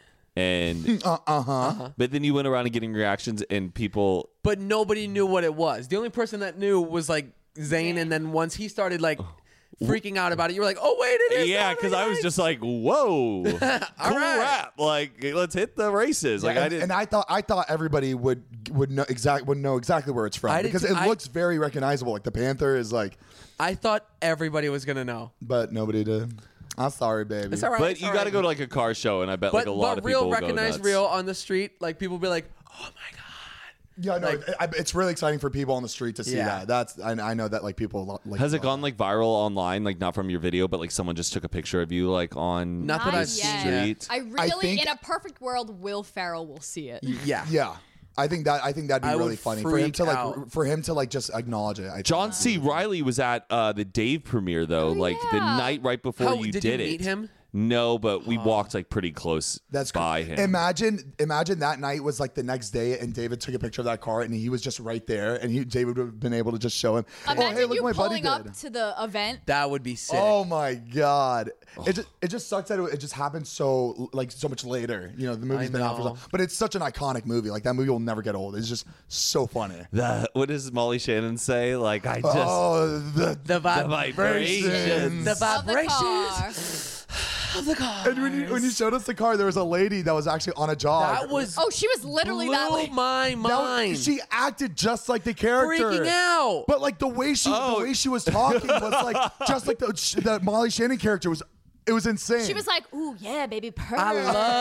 and uh huh. but then you went around and getting reactions, and people. But nobody knew what it was. The only person that knew was like Zane, and then once he started like freaking out about it, you were like, "Oh wait, it is." Yeah, because I was just like, "Whoa, cool right. rap! Like, let's hit the races!" Like, and, I didn't. and I thought I thought everybody would would know exact would know exactly where it's from I did because too. it I- looks very recognizable. Like the Panther is like, I thought everybody was gonna know. but nobody did. I'm sorry, baby. It's all right. But it's you all got to right. go to like a car show, and I bet But, like a lot but of real people will recognize go nuts. real on the street. Like people be like, oh my god. Yeah, no, Like- it- I- it's really exciting for people on the street to see Yeah. that. That's I, I know that like people lo- like. Has it love gone like viral online, like not from your video, but like someone just took a picture of you like on Not that the I've seen street? I really, think- in a perfect world, Will Ferrell will see it. Yeah. Yeah, I think that I think that'd be I would really funny for him freak to like out. for him to like just acknowledge it. I think. John C. Riley was at uh, the Dave premiere though, like the yeah. night right before How- you did did you it. meet him? No, but we walked like pretty close That's by cool. him. Imagine, imagine that night was like the next day, and David took a picture of that car, and he was just right there, and he, David would have been able to just show him. Imagine oh, hey, look you what my buddy pulling did. up to the event. That would be sick. Oh my god! It just it just sucks that it, it just happened so like so much later. You know, the movie's I been out for know. so, but it's such an iconic movie. Like that movie will never get old. It's just so funny. The, what does Molly Shannon say? Like I just oh, the the, vib- vibrations. the Of the car. vibrations of the car. And when you when you showed us the car, there was a lady that was actually on a jog. That was Oh, she was literally that blew lady. my That mind. was- she acted just like the character. Freaking out. But like the way she Oh. the way she was talking was like just like the the Molly Shannon character was. It was insane. She was like, "Ooh, yeah, baby, purr." I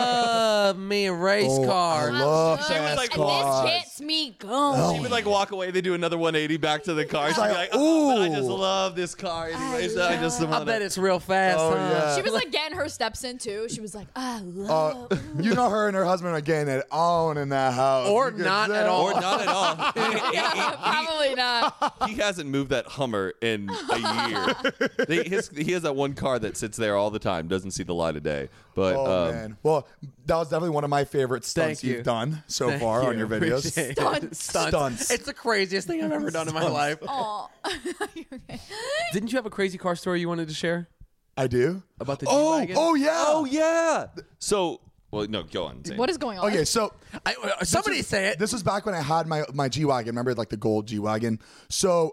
love me a race Oh, car. I love She fast was like, cars. and this gets me going. She would like walk away. They do another one eighty back to the car. She'd be like, like, "Oh, but I just ooh. love this car." Anyways, I, just I want bet it's real fast. Oh, huh? yeah. She was like getting her steps in too. She was like, "I Uh, love." you know her and her husband are getting it on in that house. Or You could not at tell. all. or not at all. Yeah, probably not. He hasn't moved that Hummer in a year. They, his, he has that one car that sits there all the time, doesn't see the light of day. But Oh um, man. Well, that was definitely one of my favorite stunts Thank you. you've done so Thank far you. on your videos. Appreciate it. Stunts. Stunts. Stunts. It's the craziest thing I've ever done in my life. Aw. Didn't you have a crazy car story you wanted to share I do. about the Oh, G-Wagon? oh yeah. oh yeah. So, well, no, go on. Zane. What is going on? Okay, so I, uh, somebody this was- say it. This was back when I had my my G wagon. Remember, like the gold G wagon. So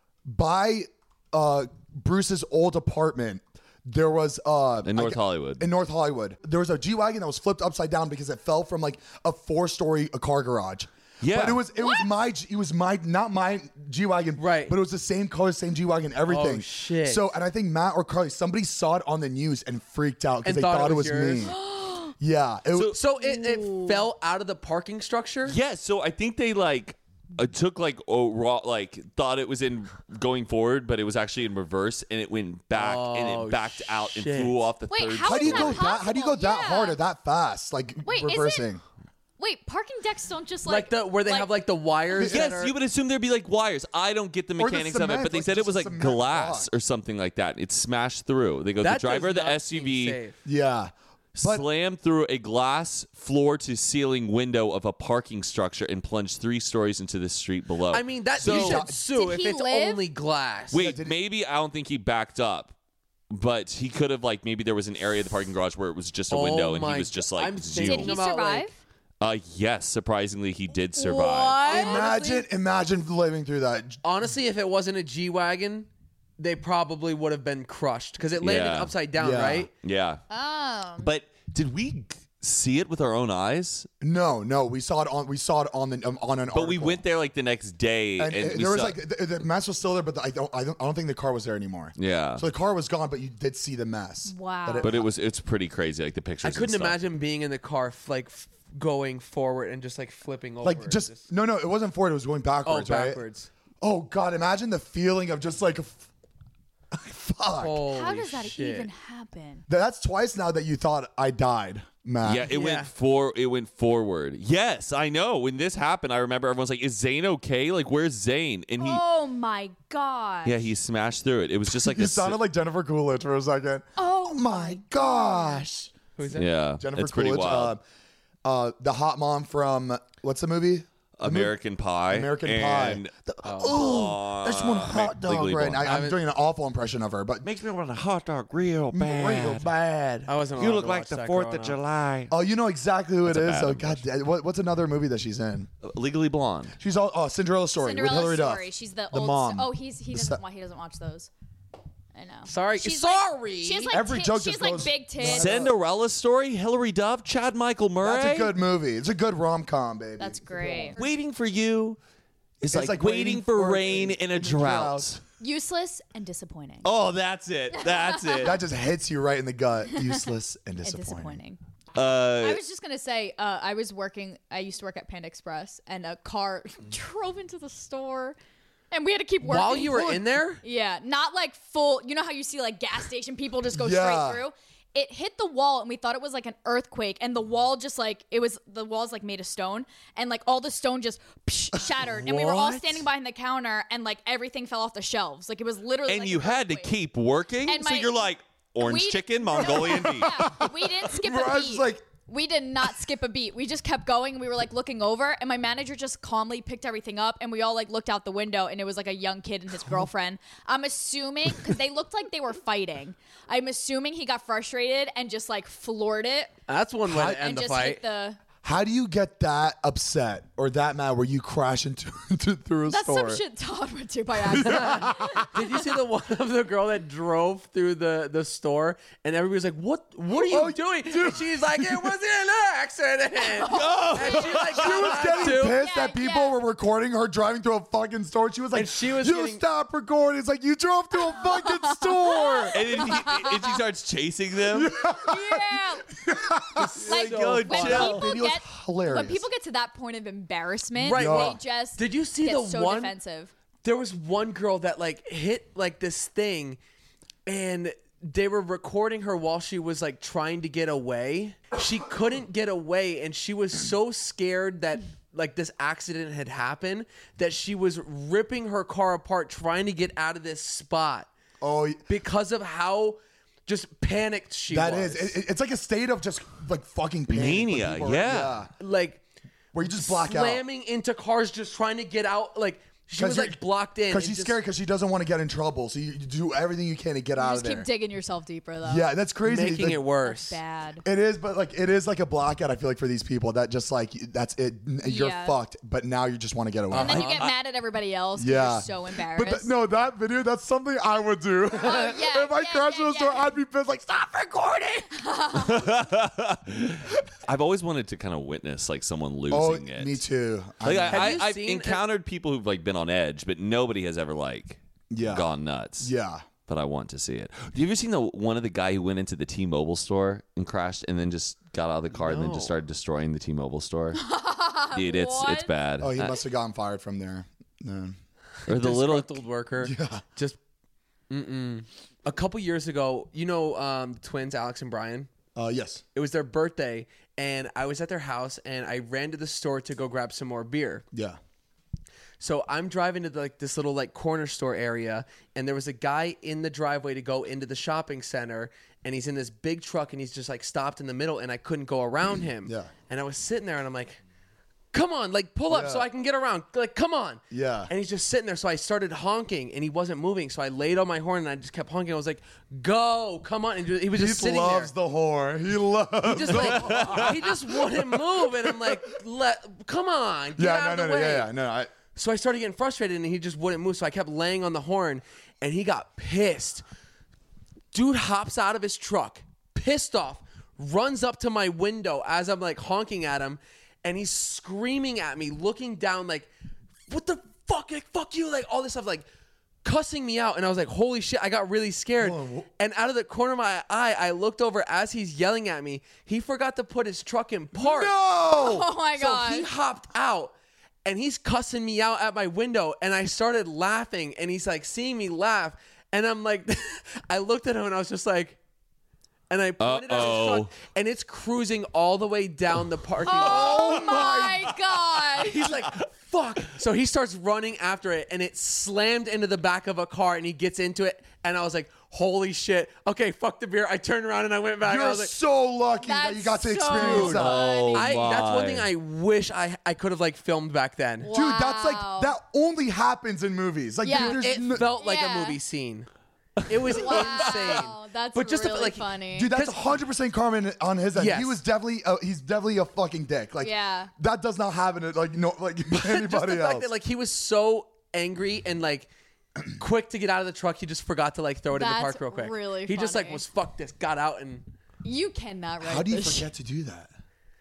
by uh, Bruce's old apartment, there was uh, In North I- Hollywood. In North Hollywood, there was a G wagon that was flipped upside down because it fell from like a four story car garage. Yeah. but it was it was my G- it was my not my G wagon, Right. But it was the same color, same G wagon, everything. Oh, shit. So, and I think Matt or Carly, somebody saw it on the news and freaked out because And they thought thought, it it was was, yours? me. Yeah, it was. So it, it fell out of the parking structure? Yeah, so I think they like uh, took like oh, raw, like thought it was in going forward, but it was actually in reverse, and it went back and Oh, it backed out and shit. flew off the Wait, third. how How do is you go that that? How do you go possible? that Yeah. hard or that fast? Like Wait, is it- reversing. Wait, parking decks don't just Like, like, the where they like- have like the wires. that Yes, are- you would assume there'd be like wires. I don't get the Or the mechanics of it, cement, but they like said it just was a like cement glass block. or something like that. It smashed through. They go That the driver of does the not S U seem V safe. Yeah. But slammed through a glass floor to ceiling window of a parking structure and plunged three stories into the street below. I mean, that So- you should sue Did if he it's live? only glass. Wait, maybe I don't think he backed up, but he could have like maybe there was an area of the parking garage where it was just a Oh window and my he was just like I'm zoom. Did he about, survive? like- Uh, yes, surprisingly he did survive. What? imagine, imagine living through that. Honestly, if it wasn't a G wagon, they probably would have been crushed because it landed Yeah. upside down, Yeah. right? Yeah, Oh. but did we see it with our own eyes? No, no, we saw it on. We saw it on the um, on an. But we article. went there like the next day, And, and, uh, we there was saw- like the, the mess was still there, but the, I don't. I don't. I don't think the car was there anymore. yeah. So the car was gone, but you did see the mess. Wow. That But it was it's pretty crazy, like the pictures. I and couldn't stuff. imagine being in the car, f- like f- going forward and just like flipping over. like just, no, no, it wasn't forward. It was going oh, backwards, right? backwards. Oh God! Imagine the feeling of just like, f- fuck. Holy How does that shit. even happen? That's twice now that you thought I died, Matt. Yeah, it Yeah. went for it went forward. Yes, I know. When this happened, I remember everyone's like, "Is Zane okay? Like, where's Zane?" And he, Oh my god. yeah, he smashed through it. It was just like You a sounded like Jennifer Coolidge for a second. Oh my gosh. Who's that? yeah, Jennifer it's pretty Coolidge, wild. Uh, uh, the hot mom from what's the movie? The movie- American Pie. American and, Pie. The, uh, oh, that's one hot dog Legally right Blonde. now. I'm doing an awful impression of her, but Makes me want a hot dog real real bad. I wasn't. You allowed look to like watch the that Fourth growing of up. July. Oh, you know exactly who That's it a is. bad So, impression. God, what, what's another movie that she's in? Legally Blonde. She's all oh Cinderella Story Cinderella with Hilary Story. Duff. She's the, the old. mom. Oh, he's he The doesn't. se- Why he doesn't watch those? I know. Sorry, She's sorry. Like, she has like Every tit- joke She has just like goes- big tits. Cinderella Story. Hilary Duff. Chad Michael Murray. That's a good movie. It's a good rom com, baby. That's great. Waiting for you is It's like, like waiting, waiting for for rain rain in a in a drought. drought. Useless and disappointing. Oh, that's it. That's it. That just hits you right in the gut. Useless and And disappointing. disappointing. Uh, I was just gonna say, uh, I was working. I used to work at Panda Express, and a car drove into the store, and we had to keep working. While you were in there? Yeah, not like full. You know how you see like gas station people just go Yeah. straight through. It hit the wall, and we thought it was like an earthquake, and the wall just like it was. The wall's like made of stone, and like all the stone just psh, shattered, and we were all What? standing behind the counter, and like everything fell off the shelves. Like it was literally. and like you an had to earthquake. keep working, And so my- you're like orange we- chicken, Mongolian beef. Yeah, we didn't skip a Bro, I was beat. just like- we did not skip a beat. We just kept going. And we were like looking over, and my manager just calmly picked everything up, and we all like looked out the window, and it was like a young kid and his girlfriend. I'm assuming because they looked like they were fighting. I'm assuming he got frustrated and just like floored it That's one way to and end the just fight. hit the. How do you get that upset or that mad where you crash into, into through a That's store? some shit Todd went to by accident. Did you see the one of the girl that drove through the, the store and everybody was like, "What? What are you Oh, doing?" dude. And she's like, "It was an accident." Oh. And she like She got was mad, getting too. pissed Yeah, that people yeah. were recording her driving through a fucking store. She was like, And she was "You getting- stop recording." It's like, you drove through a fucking store. And then he, and she starts chasing them. Yeah. like Go when chill. people Video is get hilarious. when people get to that point of embarrassment, Right. they Yeah. just Did you see get the so one? defensive. There was one girl that like hit like this thing, and they were recording her while she was like trying to get away. She couldn't get away, and she was so scared that like this accident had happened that she was ripping her car apart trying to get out of this spot Oh, because of how just panicked she that was. is. It, it's like a state of just like fucking panic when Mania, people are- yeah. like Where you just black out. slamming into cars, just trying to get out. Like she was you're- like blocked in Because and she's just- scared because she doesn't want to get in trouble. So you, you do everything you can to get You out just of there. keep digging yourself deeper though. Yeah, that's crazy. making Like, it worse. Bad. It is, but like it is like a blackout. I feel like for these people that just like that's it. You're Yeah. fucked, but now you just want to get away. And then you get mad at everybody else. 'cause Yeah. You're so embarrassed. But th- no, that video, that's something I would do. Oh, yeah, if I yeah, crashed yeah, in a store, yeah. I'd be pissed. Like, stop recording. I've always wanted to kind of witness like someone Oh, losing it. me too. Like, I, Have I, you I've seen- encountered people who've like been on edge, but nobody has ever like Yeah. gone nuts. Yeah. But I want to see it. Have you ever seen the one of the guy who went into the T-Mobile store and crashed, and then just got out of the car and then just started destroying the T-Mobile store? Dude, it's it's What? bad. Oh, he Uh, must have gotten fired from there. No. or the little disgruntled worker. Yeah. Just mm-mm. A couple years ago, you know, um, twins Alex and Brian. Uh, yes. It was their birthday, and I was at their house, and I ran to the store to go grab some more beer. Yeah. So I'm driving to like this little like corner store area, and there was a guy in the driveway to go into the shopping center, and he's in this big truck, and he's just like stopped in the middle, and I couldn't go around him. Yeah. And I was sitting there, and I'm like, "Come on, like pull up Yeah. so I can get around. Like, come on." Yeah. And he's just sitting there, so I started honking, and he wasn't moving, so I laid on my horn, and I just kept honking. I was like, "Go, come on!" And he was just he sitting loves there. the horn. He loves. He just like he just wouldn't move, and I'm like, "Let, come on, get yeah, out no, of no, the no, way." yeah, yeah, no. I, So I started getting frustrated, and he just wouldn't move. So I kept laying on the horn, and he got pissed. Dude hops out of his truck, pissed off, runs up to my window as I'm like honking at him, and he's screaming at me, looking down like, "What the fuck? Like, fuck you!" Like all this stuff, like cussing me out. And I was like, "Holy shit!" I got really scared. And out of the corner of my eye, I looked over as he's yelling at me. He forgot to put his truck in park. No! Oh my god. So he hopped out, and he's cussing me out at my window, and I started laughing, and he's like seeing me laugh, and I'm like, I looked at him, and I was just like, and I pointed at his Uh-oh. truck, and it's cruising all the way down the parking lot. Oh my god. He's like, fuck. So he starts running after it, and it slammed into the back of a car, and he gets into it, and I was like, holy shit. Okay, fuck the beer. I turned around, and I went back. You're I was like, so lucky that That's you got to so experience that. Oh, I, that's one my. thing I wish I, I could have like filmed back then. Dude, that's like Wow. that only happens in movies. Like, Yeah. dude, there's It no- felt like Yeah. a movie scene. It was insane. Wow, that's But just to, really like, funny. Dude, that's 'Cause- one hundred percent karma on his end. Yes. He was definitely, uh, he's definitely a fucking dick. Like, Yeah. that does not happen to like no, like Just anybody the else. fact that like he was so angry and like quick to get out of the truck, he just forgot to like throw it in the That's park real quick. really he just like funny. was fuck this, got out and You cannot write How do you this forget to do that?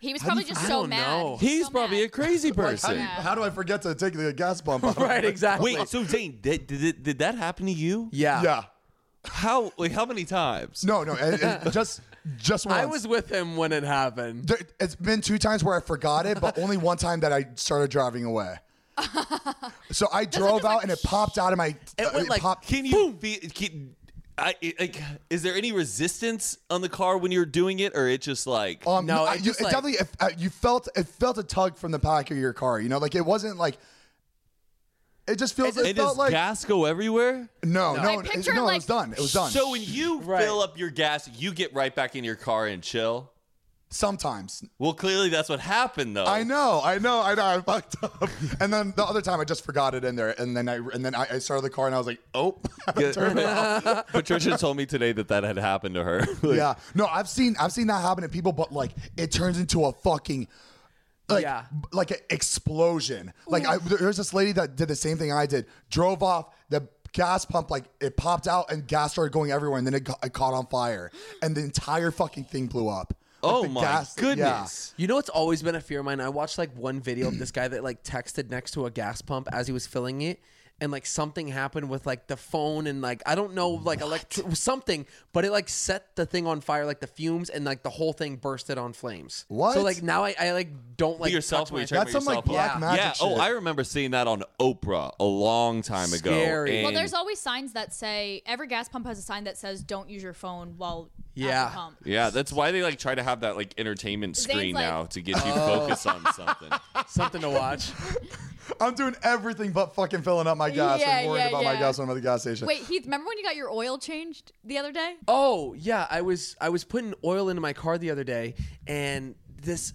He was How do probably you- just I so don't mad. know. He's probably a crazy Like, how, person. do you- how do I forget to take the gas pump out? Right, exactly. Wait, so Zane, did, did it- did that happen to you? Yeah. Yeah. How like how many times? No, no, it, it, just just once. I was with him when it happened. There- It's been two times where I forgot it, but only one time that I started driving away. So I drove out and it popped out of my. It uh, went like, popped. Can you feel? Can, I it- like? Is there any resistance on the car when you're doing it, or it just like? Um, No, I- it you, just it like- definitely. It, uh, you felt it felt a tug from the back of your car. You know, like it wasn't like. It just feels. It, and felt does like gas go everywhere? no, I no, it, picture, no. like- it was done. It was done. So when you Right. fill up your gas, you get right back in your car and chill. Sometimes. Well, clearly that's what happened, though. I know, I know, I know. I fucked up. And then the other time, I just forgot it in there, and then I and then I, I started the car, and I was like, "Oh, turn it off." Patricia told me today that that had happened to her. Like, Yeah, no, I've seen I've seen that happen to people, but like it turns into a fucking like Yeah. like an explosion. Like I, there's this lady that did the same thing I did. Drove off the gas pump, like it popped out and gas started going everywhere, and then it, got, it caught on fire, and the entire fucking thing blew up. Like, Oh the my gas- goodness. You know what's always been a fear of mine? I watched like one video of this guy that like texted next to a gas pump as he was filling it. And like something happened with like the phone and like I don't know like electric something, but it like set the thing on fire, like the fumes, and like the whole thing bursted on flames. What? So like now I, I like don't like Be yourself touch when my- you're talking That's about some, like, yourself. black yeah. magic Yeah. Oh, shit. I remember seeing that on Oprah a long time ago. Scary. Well, And- there's always signs that say every gas pump has a sign that says don't use your phone while at Yeah. the pump. Yeah, that's why they like try to have that like entertainment Zane's screen like- now to get you Oh. focused on something. something to watch. I'm doing everything but fucking filling up my gas Yeah, and worrying yeah, about my yeah. gas when I'm at the gas station. Wait, Heath, remember when you got your oil changed the other day? Oh yeah, I was I was putting oil into my car the other day, and this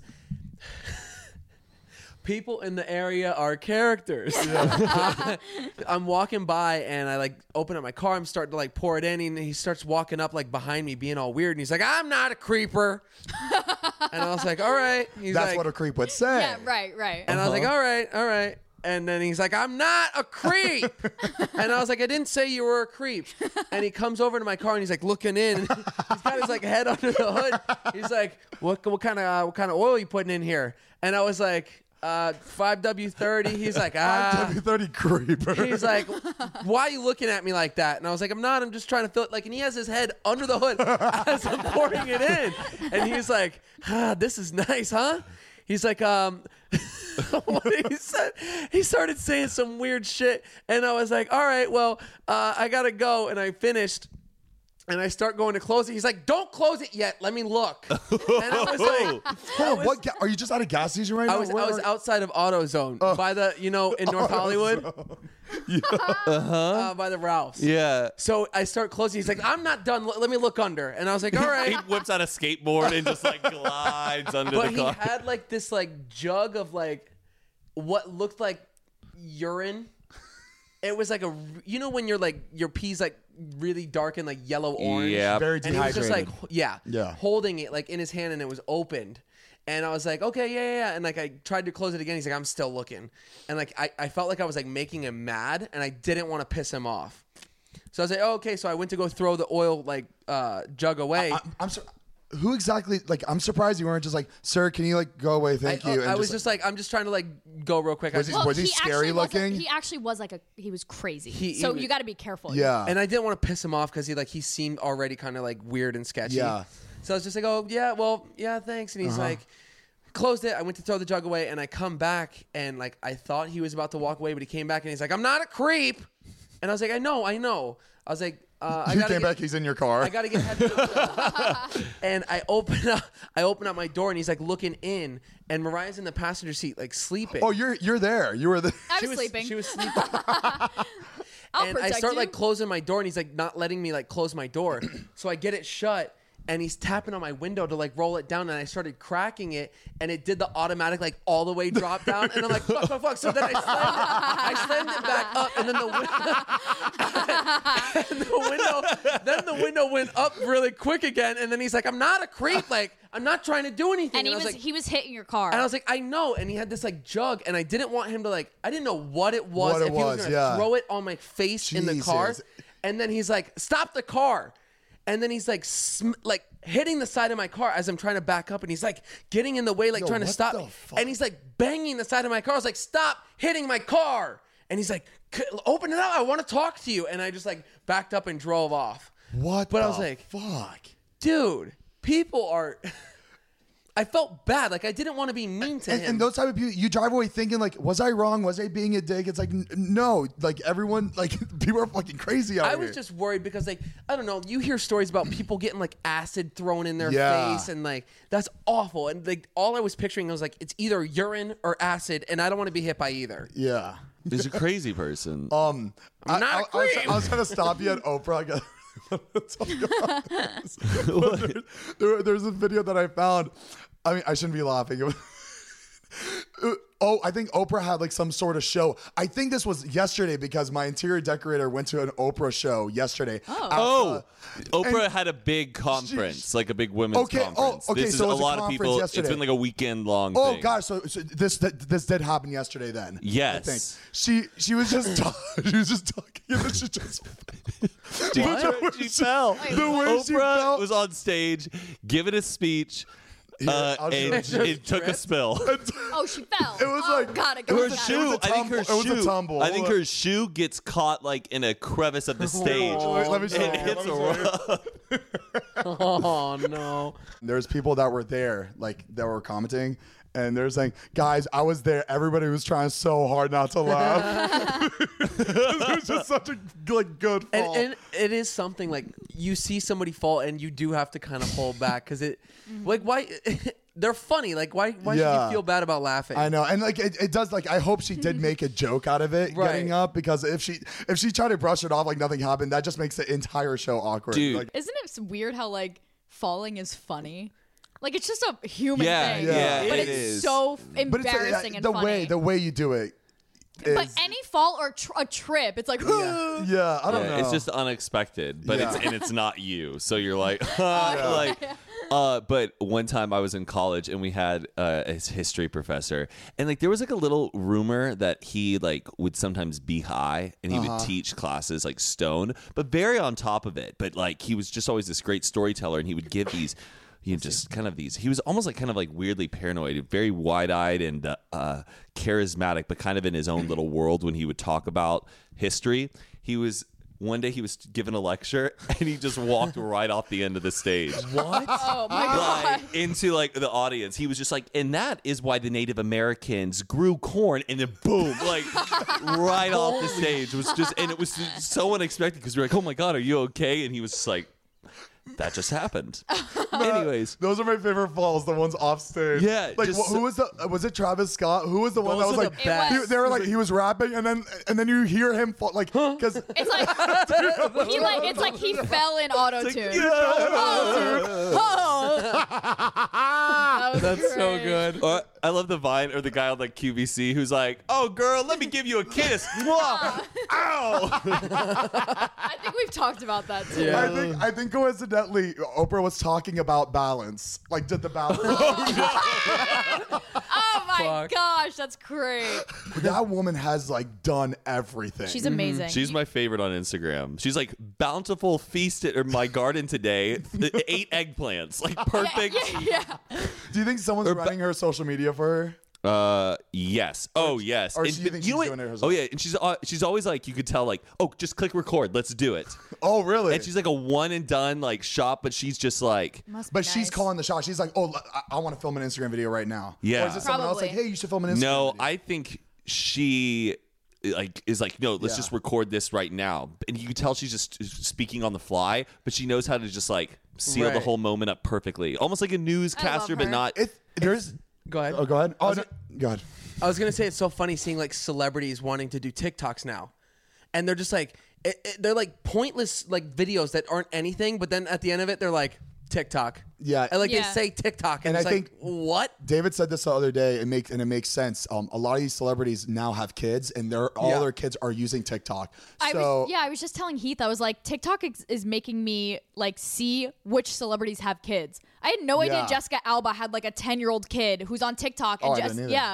people in the area are characters. I, I'm walking by and I like open up my car. I'm starting to like pour it in, and he starts walking up like behind me, being all weird. And he's like, "I'm not a creeper," and I was like, "All right." He's That's like, what a creep would say. Yeah, right, right. and I was like, all right, all right. And then he's like, I'm not a creep. And I was like, I didn't say you were a creep. And he comes over to my car and he's like looking in. And he's got his like head under the hood. He's like, what what kind of uh, what kind of oil are you putting in here? And I was like, uh, five W thirty. He's like, ah. W thirty creeper. He's like, why are you looking at me like that? And I was like, I'm not. I'm just trying to fill it. Like, and he has his head under the hood as I'm pouring it in. And he's like, ah, this is nice, huh? He's like, um, what he said, he started saying some weird shit. And I was like, all right, well, uh, I got to go. And I finished. And I start going to close it. He's like, don't close it yet. Let me look. And I was like, Hold on, what? Ga- are you just at a gas station right I now? was, Where I was are- outside of AutoZone by the, you know, in North Hollywood. Uh-huh. Uh, by the Ralphs. Yeah. So I start closing. He's like, I'm not done. Let let me look under. And I was like, all He right. whips out a skateboard and just like glides under But the he car. had like this like jug of like what looked like urine. It was like a, you know, when you're like, your pee's like really dark and like yellow orange. Yeah. Very And he was just like, dehydrated. yeah, Yeah. holding it like in his hand, and it was opened. And I was like, okay, yeah, yeah, yeah. And like I tried to close it again. He's like, I'm still looking. And like I, I felt like I was like making him mad, and I didn't want to piss him off. So I was like, oh, okay. So I went to go throw the oil like uh, jug away. I, I'm sur- Who exactly? Like, I'm surprised you weren't just like, sir, can you like go away? Thank I, you. I was just like, I'm just trying to like go real quick. I Was just- he- was he actually scary wasn't- looking? He actually was like a he was crazy. He- he so was- you got to be careful. yeah. And I didn't want to piss him off because he like he seemed already kind of like weird and sketchy. Yeah. So I was just like, oh yeah, well yeah, thanks. And he's Uh-huh. like, closed it. I went to throw the jug away, and I come back, and like I thought he was about to walk away, but he came back and he's like, I'm not a creep. And I was like, I know, I know. I was like, uh, I you gotta came get, back. He's in your car. I gotta get heavy. And I open up, I open up my door, and he's like looking in, and Mariah's in the passenger seat, like sleeping. oh, you're you're there. You were there. I she was, sleeping. She was sleeping. I'll and I protect start you. like closing my door, and he's like not letting me like close my door. So I get it shut, and he's tapping on my window to like roll it down, and I started cracking it, and it did the automatic like all the way drop down, and I'm like fuck, fuck, fuck. So then I slammed it, I slammed it back up, and then the window, and the window, then the window went up really quick again, and then he's like, I'm not a creep, like I'm not trying to do anything. and he I was, was like, he was hitting your car. and I was like, I know. And he had this like jug, and I didn't want him to like, I didn't know what it was. What it if he was was, gonna yeah. throw it on my face in the car. Jesus. And then he's like, stop the car. And then he's like, sm- like hitting the side of my car as I'm trying to back up, and he's like getting in the way, like Yo, trying to what stop the me. fuck? And he's like banging the side of my car. I was like, stop hitting my car. And he's like, "C- open it up. I want to talk to you. And I just like backed up and drove off. What But the I was like, fuck? dude, people are. I felt bad. Like I didn't want to be mean to And, him. and those type of people, you drive away thinking like, was I wrong? Was I being a dick? It's like, n- no, like everyone, like people are fucking crazy out I here. was just worried because, like, I don't know. You hear stories about people getting like acid thrown in their Yeah. face, and like that's awful. And like all I was picturing was like it's either urine or acid, and I don't want to be hit by either. Yeah. He's a crazy person. Um, I'm not I, a I, I, was, creep. I was trying to stop you at Oprah. I got- there, there- there's a video that I found. I mean, I shouldn't be laughing. It was, oh, I think Oprah had like some sort of show. I think this was yesterday because my interior decorator went to an Oprah show yesterday. Oh, Uh, Oprah and- had a big conference, like a big women's Okay, oh, conference. okay, This so is it a was a lot of conference people. yesterday. It's been like a weekend long. Oh thing. gosh, so, so this this did happen yesterday then. Yes. I think. She she was just ta- she was just talking and then she just She, The way she fell. The way Oprah she fell. was on stage giving a speech, uh, I'll and just- it took a spill. Oh, she fell. It was oh, like- God, it it Her was- goes it was shoe, a I think her tumble. It was a shoe, tumble. I think her shoe gets caught like in a crevice of the stage. Wait, let me show and you. hits Let me a show rough. Oh no. There's people that were there, like that were commenting, and they're saying, "Guys, I was there. Everybody was trying so hard not to laugh. It was just such a like good fall." And, and it is something like you see somebody fall and you do have to kind of hold back because it, like, why they're funny. Like, why why should Yeah. you feel bad about laughing? I know, and like it, it does. Like I hope she did make a joke out of it Right. getting up, because if she if she tried to brush it off like nothing happened, that just makes the entire show awkward. Dude. Like, Isn't it weird how like falling is funny? Like it's just a human Yeah, thing. yeah, but it it's is. so f- but it's embarrassing uh, and the funny. way the way you do it. Is, but any fall or tr- a trip, it's like, yeah, yeah, I don't Yeah, know. It's just unexpected, but Yeah. it's and it's not you. So you're like, like, uh, but one time I was in college and we had uh, a history professor, and like there was like a little rumor that he like would sometimes be high and he Uh-huh. would teach classes like stoned, but very on top of it. But like he was just always this great storyteller, and he would give these. You know, just kind of these. He was almost like kind of like weirdly paranoid, very wide-eyed and uh, uh, charismatic, but kind of in his own little world when he would talk about history. He was one day he was given a lecture and he just walked right off the end of the stage. What? oh my god. Like, into like the audience. He was just like, and that is why the Native Americans grew corn, and then boom, like right off the stage. It was just, and it was so unexpected because we were like, oh my god, are you okay? And he was just like, that just happened. Anyways, those are my favorite falls, the ones off stage. Yeah, like just wh- who was the was it Travis Scott? Who was the one that Those was are like the best. he- they were like he was rapping and then and then you hear him fall like because It's like he like it's like he fell in auto tune. That's so good. Or, I love the Vine or the guy on like Q V C who's like, "Oh, girl, let me give you a kiss." Mwah! Ow! I think we've talked about that too. Yeah. I think I think coincidentally Oprah was talking about balance, like did the balance. Oh my Fuck. gosh, that's great. That woman has like done everything. She's amazing. She's my favorite on Instagram. She's like bountiful feast at my garden today. th- Eight eggplants, like perfect. Yeah, yeah. Do you think someone's Or ba- running her social media for her? Uh, yes. Oh, yes. or And- do you but think you know she's what? doing it herself? Oh, yeah. And she's uh, she's always like, you could tell like, oh, just click record. Let's do it. Oh, really? And she's like a one and done like shop, but she's just like, Must be But she's nice. calling the shot. She's like, "Oh, I, I want to film an Instagram video right now." Yeah. Or is it someone else like, Probably. "Hey, you should film an Instagram"? no, video? I think she like is like, no, let's Yeah. just record this right now. And you can tell she's just speaking on the fly, but she knows how to just like seal the Right. whole moment up perfectly, almost like a newscaster, but her. not. It, there's. Go ahead. Oh, go ahead. Oh, was no, go ahead. I was gonna say it's so funny seeing like celebrities wanting to do TikToks now, and they're just like it, it, they're like pointless like videos that aren't anything, but then at the end of it they're like TikTok. Yeah. And like Yeah. they say TikTok, and, And it's I like think- what? David said this the other day, it makes and it makes sense. Um, a lot of these celebrities now have kids, and they're all Yeah. their kids are using TikTok. I So was, yeah, I was just telling Heath, I was like, TikTok is, is making me like see which celebrities have kids. I had no idea Yeah. Jessica Alba had like a ten year old kid who's on TikTok and Oh, I just didn't either. yeah,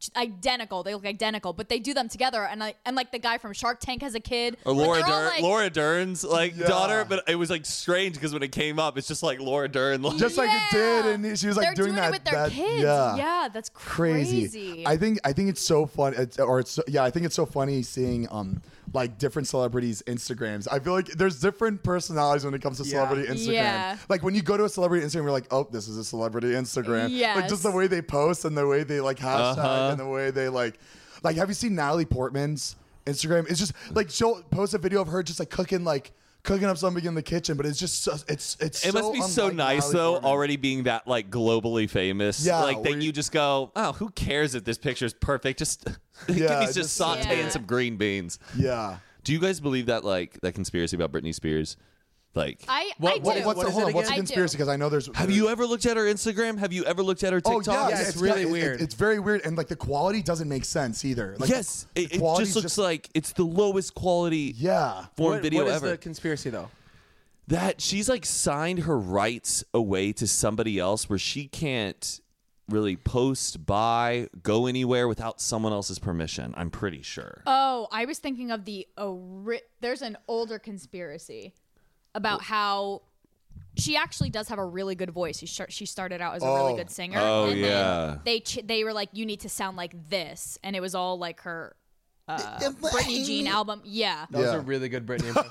identical. They look identical, but they do them together. And like, and like the guy from Shark Tank has a kid. Or Like, Laura they're all, Dern, like- Laura Dern's like Yeah. daughter, but it was like strange because when it came up, it's just like Laura Dern, like, Just like it did, and she was like They're doing, doing that. it with their that- kids. Yeah. Yeah, that's crazy. crazy. I think I think it's so fun, it's, or it's so, yeah, I think it's so funny seeing um like different celebrities' Instagrams. I feel like there's different personalities when it comes to Yeah. celebrity Instagram. Yeah. Like when you go to a celebrity Instagram, you're like, oh, this is a celebrity Instagram. Like just the Yes. way they post and the way they like hashtag Uh-huh. and the way they like, like have you seen Natalie Portman's Instagram? It's just like she'll post a video of her just like cooking like. Cooking up something in the kitchen, but it's just so, it's it's. it so must be so unlike nice Natalie though, Portman. already being that like globally famous. Yeah, like then where you you- just go, oh, who cares if this picture is perfect? Just give Yeah, me just, just- sauteing Yeah. some green beans. Yeah. Do you guys believe that like that conspiracy about Britney Spears? Like, I, What- I what- do. What's What the, is hold it on, what's the again? I do. conspiracy? Because I know there's. have you ever looked at her Instagram? Have you ever looked at her Oh TikTok? yeah, Yeah, it's yeah, really it- it- weird. it's very weird, and like the quality doesn't make sense either. Like, yes, the- it, the it quality's just looks like it's the lowest quality yeah. foreign What- video what is ever. the conspiracy though? That she's like signed her rights away to somebody else where she can't really post, buy, go anywhere without someone else's permission. I'm pretty sure. Oh, I was thinking of the ori- there's an older conspiracy about how she actually does have a really good voice. She start, she started out as a really Oh. good singer. Oh, and yeah. Then they ch- they were like, you need to sound like this, and it was all like her uh, Britney Jean album. Yeah. That was Yeah. a really good Britney impression.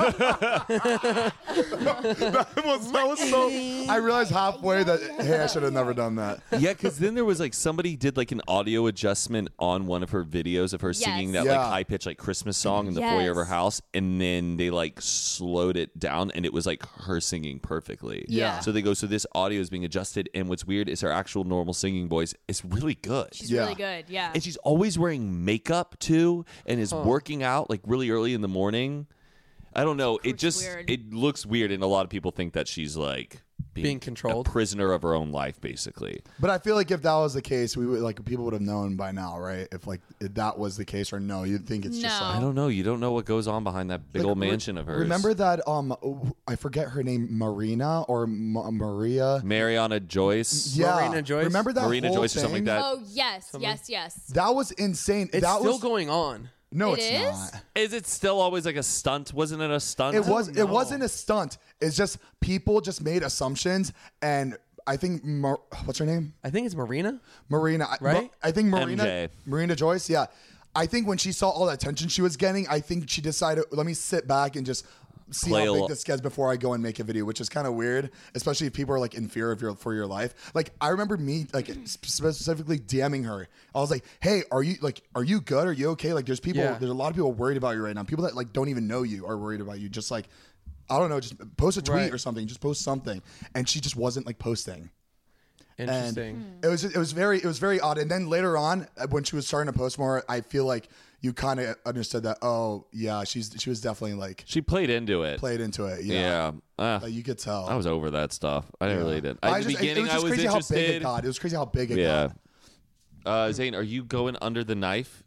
that was that was so. I realized halfway that hey, I should have never done that. Yeah, because then there was like somebody did like an audio adjustment on one of her videos of her singing that Yes. like Yeah. high pitched like Christmas song in the foyer of her Yes. house, and then they like slowed it down, and it was like her singing perfectly. Yeah. So they go, so this audio is being adjusted, and what's weird is her actual normal singing voice is really good. She's Yeah. really good. Yeah. And she's always wearing makeup too, and is working out like really early in the morning. I don't know. It It's just weird. it looks weird, and a lot of people think that she's like being, Being controlled. a prisoner of her own life, basically. But I feel like if that was the case, we would like people would have known by now, right? If like if that was the case, or no, you'd think it's just No. like. I don't know. You don't know what goes on behind that big Like, old re- mansion of hers. Remember that? Um, oh, I forget her name, Marina or Ma- Maria. Mariana Joyce? Yeah, Marina Joyce? Remember that? Marina whole Joyce or something thing? like that. oh yes, yes, yes. That was insane. It's that still was, going on. No, It it's is? not. Is it still always like a stunt? Wasn't it a stunt? It was. know. It wasn't a stunt. It's just people just made assumptions, and I think Mar- what's her name? I think it's Marina. Marina. I- Right? Ma- I think Marina. M J. Marina Joyce. Yeah. I think when she saw all the attention she was getting, I think she decided, let me sit back and just see Play a how lo- big this gets before I go and make a video, which is kind of weird, especially if people are like in fear of your for your life. Like I remember me like specifically DMing her. I was like, "Hey, are you like are you good? Are you okay? Like there's people Yeah. there's a lot of people worried about you right now. People that like don't even know you are worried about you. Just like I don't know, just post a tweet Right. or something. Just post something." And she just wasn't like posting. Interesting. And it was it was very it was very odd. And then later on, uh, when she was starting to post more, I feel like you kind of understood that. Oh yeah, she's she was definitely like She played into it. played into it. Yeah, Yeah. Uh, Like, you could tell. I was over that stuff. I Yeah. really did. I At the just- it- beginning, it was just I was crazy interested. how big it got. It was crazy how big it yeah. got. Uh, Zane, are you going under the knife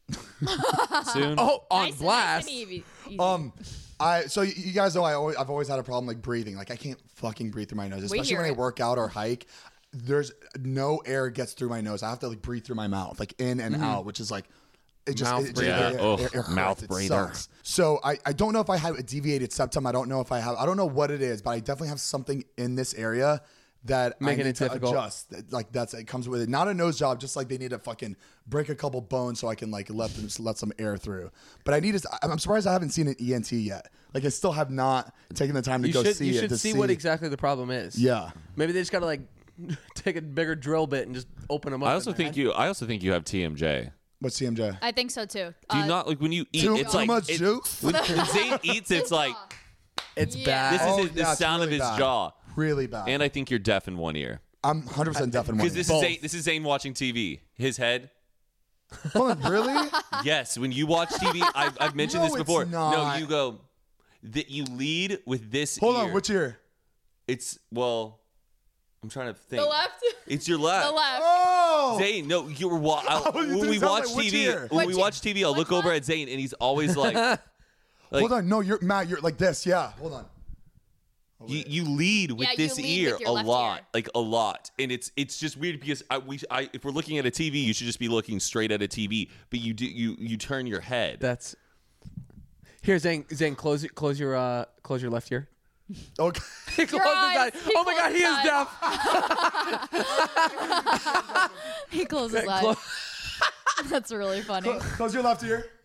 soon? Oh, on Nice and- blast. nice and easy- easy. Um, I so you- you guys know I always, I've always had a problem like breathing. Like I can't fucking breathe through my nose, especially hear when I it. work out or hike. There's no air gets through my nose. I have to like breathe through my mouth, like in and out, which is like it just Mouth it, just- breather. it- it- Ugh, it hurts. mouth It breather. sucks. So I, I don't know if I have a deviated septum. I don't know if I have. I don't know what it is, but I definitely have something in this area that I Making need it to difficult. adjust. Like that's it comes with it. Not a nose job, just like they need to fucking break a couple bones so I can like let them let some air through. But I need to. I'm surprised I haven't seen an E N T yet. Like I still have not taken the time to You go should see you it. should to see, what exactly the problem is. Yeah. Maybe they just gotta like take a bigger drill bit and just open them up. I also in think there. you. I also think you have T M J. What's T M J? I think so too. Do you Uh, not like when you eat? Too- it's too like much it- juice? When, when Zane eats, it's like it's Yeah. bad. this is Oh, his, the yeah, it's sound really of his bad. jaw. Really bad. And I think you're deaf in one ear I'm one hundred percent deaf in one because this ear. is Zane, this is Zane watching T V. His head. Hold on, really? Yes, when you watch T V, I've, I've mentioned No, this it's before. No, not. you go. That you lead with this. Hold ear. on, which ear? It's well. I'm trying to think. the left. It's your left. The left. Oh! Zane, no, you were wa- I, Oh, you when we sound watch like which T V. ear? When we Which- watch T V, I'll which look over one? at Zane, and he's always like, like Hold on, no, you're Matt. You're like this. Yeah, hold on. You you lead with Yeah, you this lead ear with your a left lot, ear. like a lot, and it's it's just weird because I, we I, if we're looking at a T V, you should just be looking straight at a T V, but you do you you turn your head. That's here, Zane. Zane, close it. Close your uh, close your left ear. Okay. He closed his eyes. eye. He Oh my God, he is closed deaf. He closed his Clo- eyes. That's really funny. Close, close your left ear.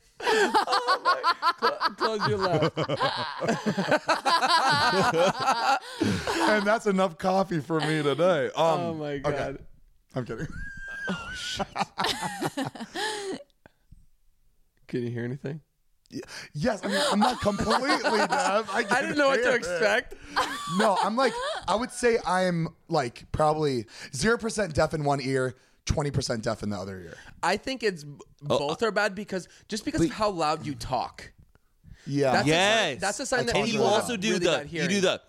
Close your left. And that's enough coffee for me today. Um, Oh my God. Okay. I'm kidding. Oh shit. Can you hear anything? Yes, I mean, I'm not completely deaf. I, I didn't know what to hear it. expect. No, I'm like, I would say I'm like probably zero percent deaf in one ear, twenty percent deaf in the other ear. I think it's both are bad because just because of how loud you talk. Yeah. That's Yes. A sign, that's a sign that And you you have also do really the bad you hearing. do the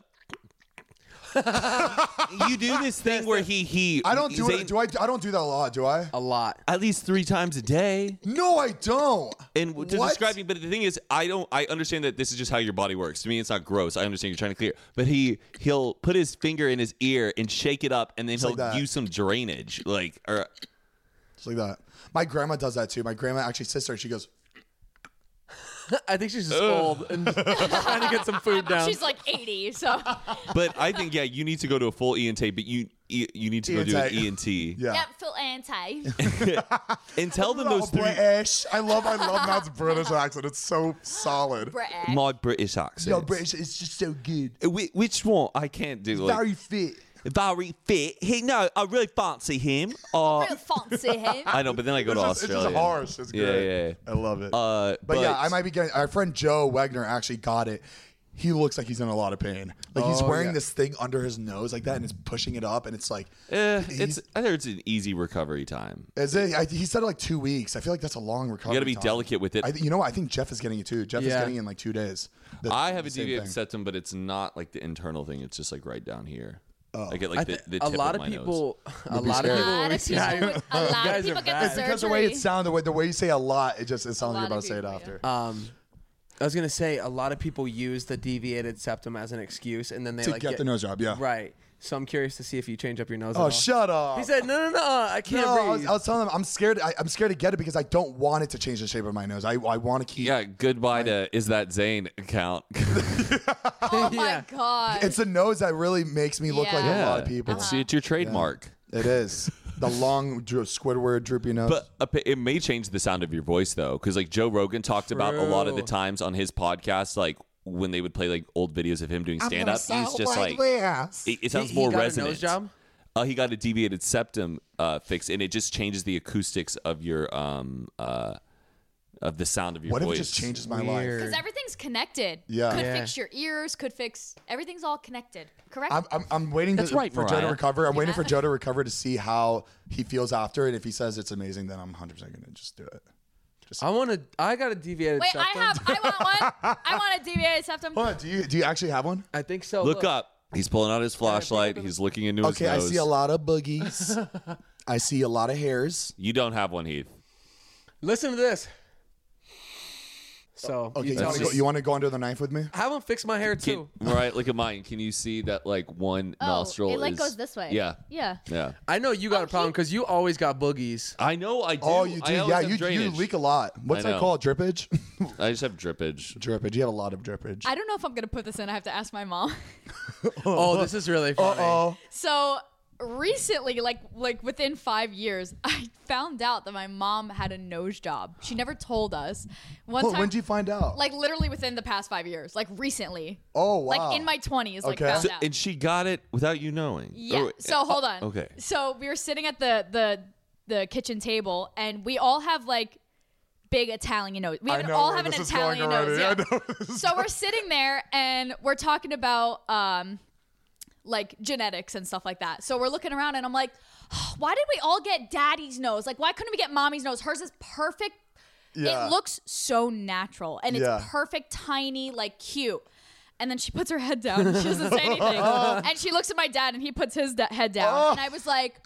you do this thing where he he I don't do Zane- it. Do I? I don't do that a lot. Do I? A lot. at least three times a day. No, I don't. And to What? describe me, but the thing is, I don't. I understand that this is just how your body works. To me, it's not gross. I understand you're trying to clear, but he he'll put his finger in his ear and shake it up, and then Just he'll like that. use some drainage, like or Just like that. My grandma does that too. My grandma actually sister. She goes. I think she's just old and trying to get some food down. She's like eighty, so. But I think yeah, you need to go to a full E N T, but you you you need to go do an E N T. Yeah. Yep, full anti. And tell them those three. British. I love. I love Matt's British accent. It's so solid. British. My British accent. Your British is just so good. Wh- Which one? I can't do. Like, Very fit. very fit. He no, I really fancy him. Uh, Real fancy him. I know, but then I go It's to just, it's Australia. just harsh. It's Yeah, great. yeah, yeah. I love it. Uh, but, yeah, I might be getting. Our friend Joe Wagner actually got it. He looks like he's in a lot of pain. Like he's Oh, wearing yeah. this thing under his nose like that, and it's pushing it up, and it's like. Eh, he's- it's. I think it's an easy recovery time. Is it? I, he said like two weeks. I feel like that's a long recovery. You got to be time. delicate with it. I, th- you know what? I think Jeff is getting it too. Jeff is Yeah. getting it in like two days. The- I have a the same deviated thing. septum, but it's not like the internal thing. It's just like right down here. Oh. I get I like thi- the, the a tip lot of of my people, a Would be lot of scary. people, A lot will of people, yeah, would- a lot you of guys people are get bad. the It's because the way surgery. it sounds, the way the way you say a lot, it just it sounds like lot you're about of to say it people, after. Um, I was gonna say a lot of people use the deviated septum as an excuse, and then they To like get the nose job, yeah. right. So I'm curious to see if you change up your nose. at Oh, all. shut up! He said, "No, no, no, I can't No, I was, breathe." I was telling him I'm scared. I, I'm scared to get it because I don't want it to change the shape of my nose. I I want to keep. Yeah, goodbye to is that Zane account. Oh Yeah. my god. It's a nose that really makes me look like a lot of people. It's, it's your trademark. It is the long dro- Squidward droopy nose. But uh, it may change the sound of your voice though, because like Joe Rogan talked about a lot of the True. times on his podcast, like when they would play like old videos of him doing stand up, he's just like this. it, it sounds He- he more got a resonant. nose job? Uh, he got a deviated septum uh, fix, and it just changes the acoustics of your um uh of the sound of your What if voice. it just changes my life? Because everything's connected. Yeah. Could Yeah. fix your ears, could fix everything's all connected. Correct? I'm, I'm, I'm waiting That's to, right, for Joe to Mariah. recover. I'm waiting Yeah. for Joe to recover to see how he feels after it. If he says it's amazing, then I'm one hundred percent going to just do it. Just, I want to. I got a deviated Wait, septum. I have I want one. I want a deviated septum. Hold on, do you do you actually have one? I think so. Look up. He's pulling out his flashlight. He's looking into his Okay, I nose. see a lot of boogies. I see a lot of hairs. You don't have one, Heath. Listen to this. So Okay, you, tell want to me. go, you want to go under the knife with me? Have him fix my hair too. Can, right, look at mine. Can you see that like one Oh, nostril it like is goes this way. Yeah. Yeah. Yeah. I know you got a problem because you always got boogies. I know I do. Oh, you do? I always Yeah, have you, you drainage. leak a lot. What's I that know. called? Drippage? I just have drippage. Drippage. You have a lot of drippage. I don't know if I'm gonna put this in. I have to ask my mom. Oh, this is really funny. Uh-oh. So recently, like like within five years, I found out that my mom had a nose job. She never told us. One Well, time, when did you find out? like literally within the past five years, like recently. Oh, wow. Like in my twenties, like Okay. found So, out. and she got it without you knowing. Yeah. Or- So hold on. Okay. So we were sitting at the the the kitchen table, and we all have like big Italian nose. We I have, know all where have an this is going Italian nose. already. Yeah. I know where this is So we're sitting there, and we're talking about um like genetics and stuff like that. So we're looking around, and I'm like, oh, why did we all get daddy's nose? Like, why couldn't we get mommy's nose? Hers is perfect. Yeah. It looks so natural, and it's Yeah. perfect, tiny, like cute. And then she puts her head down. And she doesn't say anything. And she looks at my dad, and he puts his da- head down. Oh. And I was like,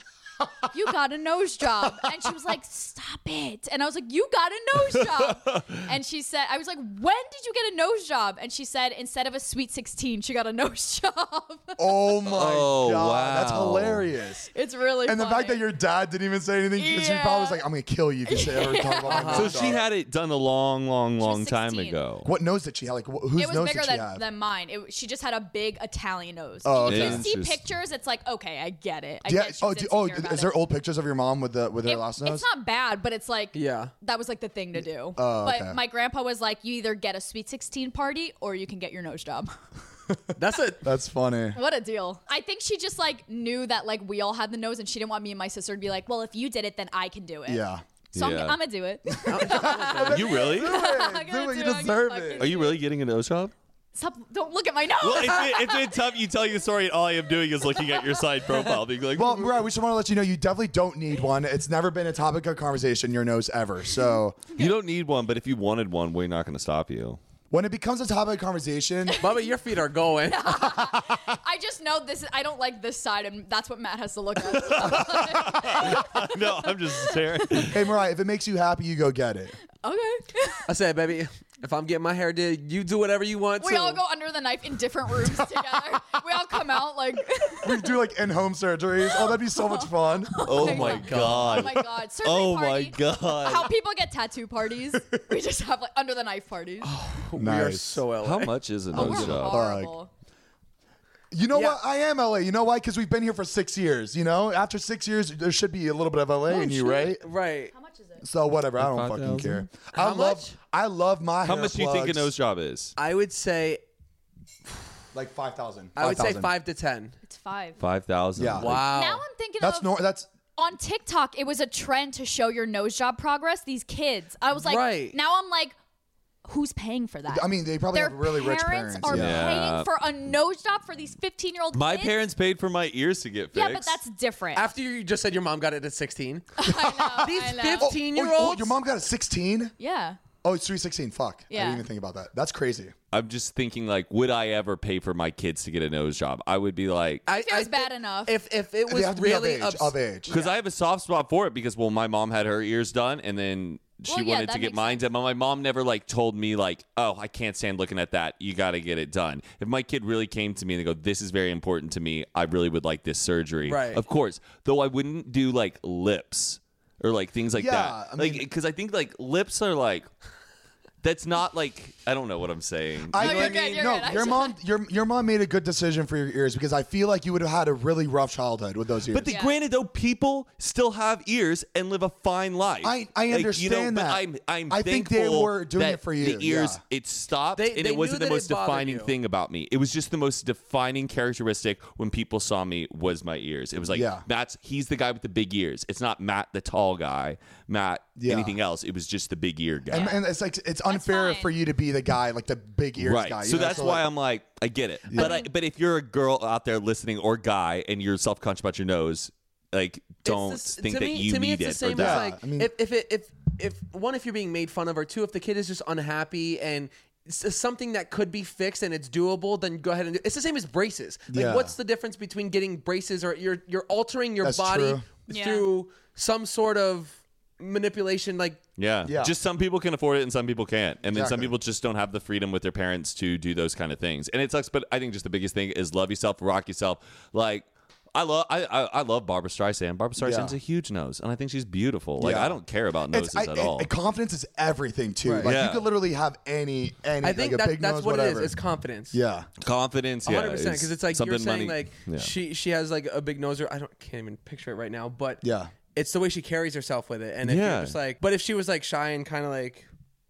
you got a nose job. And she was like, stop it. And I was like, you got a nose job. And she said, I was like, when did you get a nose job? And she said, instead of a sweet sixteen, she got a nose job. Oh my Oh, god, wow. that's hilarious. It's really And the funny. fact that your dad didn't even say anything, because she Yeah. probably was like, I'm gonna kill you if you say ever talk about my So nose she job. had it done a long, long, long time sixteen. ago. What nose did she have? Like, wh- whose it was nose bigger did she than, have? than mine. It, she just had a big Italian nose. Oh, You okay. can see Interesting. pictures. It's like, okay, I get it. I Yeah. get she Oh, was do, oh, insecure about is it. there old pictures of your mom with the with her It- last nose? It's not bad, but it's like Yeah. that was like the thing to do. Oh, but okay. my grandpa was like, you either get a sweet sixteen party or you can get your nose job. That's a That's funny. What a deal. I think she just like knew that like we all had the nose and she didn't want me and my sister to be like, well, if you did it, then I can do it. Yeah. So Yeah. I'm, I'm gonna do it. You really? Do I'm it. gonna Do it. You do it. deserve I can it. Are you really getting a nose job? Stop! Don't look at my nose. Well, it's been, it's been tough. You tell your story, and all I am doing is looking at your side profile, being like, Well, Mariah, we just want to let you know you definitely don't need one. It's never been a topic of conversation, your nose, ever. So you don't need one, but if you wanted one, we're not going to stop you. when it becomes a topic of conversation, Bubba, your feet are going. I just know this. Is, I don't like this side, and that's what Matt has to look at. No, I'm just staring. hey, Mariah, if it makes you happy, you go get it. Okay. I said, baby, if I'm getting my hair did, you do whatever you want We to. all go under the knife in different rooms together. We all come out like. We do like in-home surgeries. Oh, that'd be so much fun. Oh my god. Oh my god. Surgery Oh my party. god. How people get tattoo parties. We just have like under the knife parties. We are Nice. so L A. How much is a Oh, nose we're job? horrible. You know Yeah. what? I am L A. You know why? Because we've been here for six years. You know, after six years, there should be a little bit of L A in you, right? Right. How much is it? So whatever. I don't Like fucking five thousand? care. How I love. much? I love my. How hair much do you think a plugs. nose job is? I would say, Like five thousand. I would say five to ten. It's five. Five thousand. Yeah. Wow. Now I'm thinking That's of no. That's on TikTok. It was a trend to show your nose job progress. These kids. I was like, Right. now I'm like, who's paying for that? I mean, they probably Their have really rich parents parents. are yeah. Yeah. paying for a nose job for these fifteen year old My kids. parents paid for my ears to get fixed. Yeah, but that's different. After you just said your mom got it at sixteen. I know. These I know. fifteen year Oh, oh, olds. your mom got a sixteen. Yeah. Oh, it's three sixteen. Fuck. I Yeah. didn't even think about that. That's crazy. I'm just thinking, like, would I ever pay for my kids to get a nose job? I would be like, I, If it was I bad thi- enough. If if it They was have to be of really age. ups- Of age. because I have a soft spot for it. Because well, my mom had her ears done, and then she Well, yeah, wanted that to get makes mine done. But my mom never like told me like, oh, I can't stand looking at that. You got to get it done. If my kid really came to me and they go, this is very important to me. I really would like this surgery. Right. Of course, though I wouldn't do like lips or like things like Yeah, that. I like mean- because I think like lips are like. That's not like I don't know what I'm saying. I No, know you're what I good, mean. you're no, good. I your should- mom, your your mom made a good decision for your ears because I feel like you would have had a really rough childhood with those ears. But the, granted, though, people still have ears and live a fine life. I- I Like, you know, understand but that. I'm, I'm I think thankful they were doing that it for years, The ears, yeah. it stopped, They- and they it wasn't knew the that most it bothered defining you. thing about me. It was just the most defining characteristic when people saw me was my ears. It was like, Yeah. Matt's, he's the guy with the big ears. It's not Matt, the tall guy, Matt, Yeah. anything else. It was just the big ear guy. and, and it's like it's unfair fine. for you to be the guy like the big ears Right. guy. you So know? that's why like, I'm like, I get it. But I, but if you're a girl out there listening or guy and you're self conscious about your nose, like don't It's the s- think to that me, you to me need it's the it same or as that. like I mean- if if it, if if one if you're being made fun of or two if the kid is just unhappy and it's something that could be fixed and it's doable, then go ahead and do it. It's the same as braces. Like Yeah. what's the difference between getting braces or you're you're altering your That's body true. Yeah. through some sort of manipulation like Yeah. Yeah. Just some people can afford it and some people can't. And then some Exactly. people just don't have the freedom with their parents to do those kind of things. And it sucks, but I think just the biggest thing is love yourself, rock yourself. Like I love I, I I love Barbara Streisand. Barbara Streisand's Yeah. a huge nose, and I think she's beautiful. Like Yeah. I don't care about noses It's, I, at all. and confidence is everything too. Right. Like Yeah. you could literally have any any I think like a that, big that's nose, what whatever. it is. It's confidence. Yeah. Confidence, yeah. one hundred percent because it's like you're something saying money- like yeah. she she has like a big nose or I don't can't even picture it right now but Yeah. it's the way she carries herself with it and if Yeah. you're just like but if she was like shy and kind of like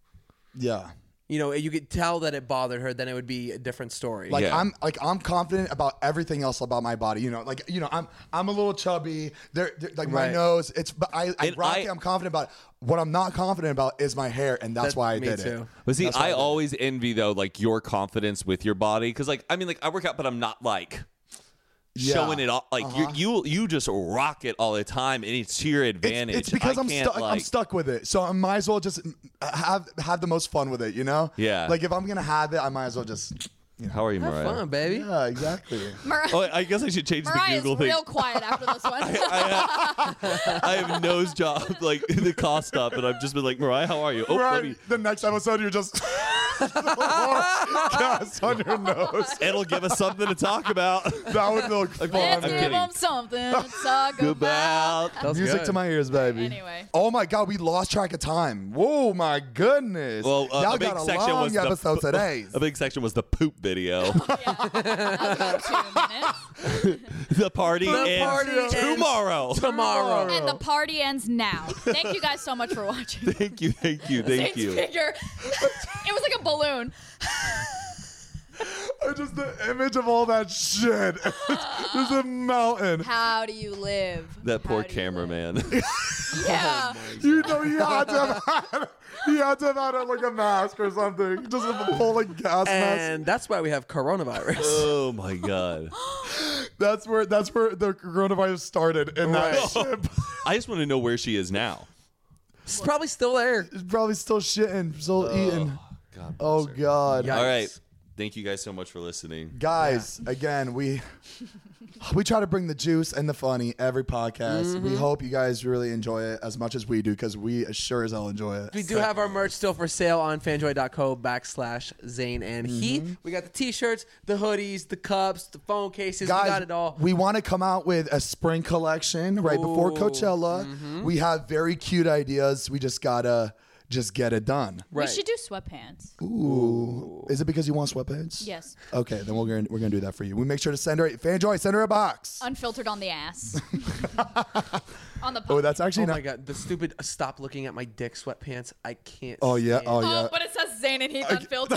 Yeah. you know you could tell that it bothered her then it would be a different story. Like Yeah. I'm like I'm confident about everything else about my body. You know, like you know, I'm I'm a little chubby. There, there- like my Right. nose. It's but I, I And rock I- it. I'm confident about it. What I'm not confident about is my hair, and that's That- why I me did too. it. But see, That's why I did it. always envy though, like your confidence with your body, because like I mean, like I work out, but I'm not like Yeah. showing it all. Like Uh-huh. you, you, you just rock it all the time, and it's to your It's, advantage. it's because I I'm can't, stuck. like, I'm stuck with it, so I might as well just have have the most fun with it. You know? Yeah. Like if I'm gonna have it, I might as well just. How are you, Have Mariah? fun, baby. Yeah, exactly. Mar- Oh, I guess I should change the Mariah's Google thing. real quiet after this one. I, I, I have nose job, like the cost stuff, and I've just been like, Mariah, how are you? Oh, right. let me. The next episode, you're just gas on your nose. It'll give us something to talk about. That would look fun. Let's I'm give kidding. them something to talk About. about. Music good. to my ears, baby. Anyway. Oh my God, we lost track of time. Whoa, my goodness. Well, uh, Y'all a big got a section long was the episode today. A big section was the poop video. Two minutes. The party The ends party ends tomorrow. Tomorrow. And the party ends now. Thank you guys so much for watching. Thank you, thank you, thank Saints you. figure. It was like a balloon. Just the image of all that shit. There's a mountain. How do you live? That How poor do you cameraman. Yeah. You know, he had to have had, he had to have had like a mask or something. Just a full like gas mask. And that's why we have coronavirus. Oh my god. That's where that's where the coronavirus started in that Right. ship. I just want to know where she is now. It's probably still there. He's probably still shitting, still eating. God Oh God. Yikes. All right. Thank you guys so much for listening. Guys, again, we we try to bring the juice and the funny every podcast. We hope you guys really enjoy it as much as we do, because we sure as hell enjoy it. We do have our merch still for sale on fanjoy.co backslash Zane and Heath. We got the t-shirts, the hoodies, the cups, the phone cases. Guys, we got it all. we want to come out with a spring collection right before Ooh. Coachella. We have very cute ideas. We just gotta just get it done. Right. We should do sweatpants. Ooh. Is it because you want sweatpants? Yes. Okay, then we're gonna we're gonna do that for you. We make sure to send her Fanjoy, send her a box. Unfiltered on the ass. On the Oh, that's actually Oh not. my god, the stupid stop looking at my dick sweatpants. I can't. Oh yeah, stand oh it. yeah. Oh, but it says Zane and Heath Unfiltered.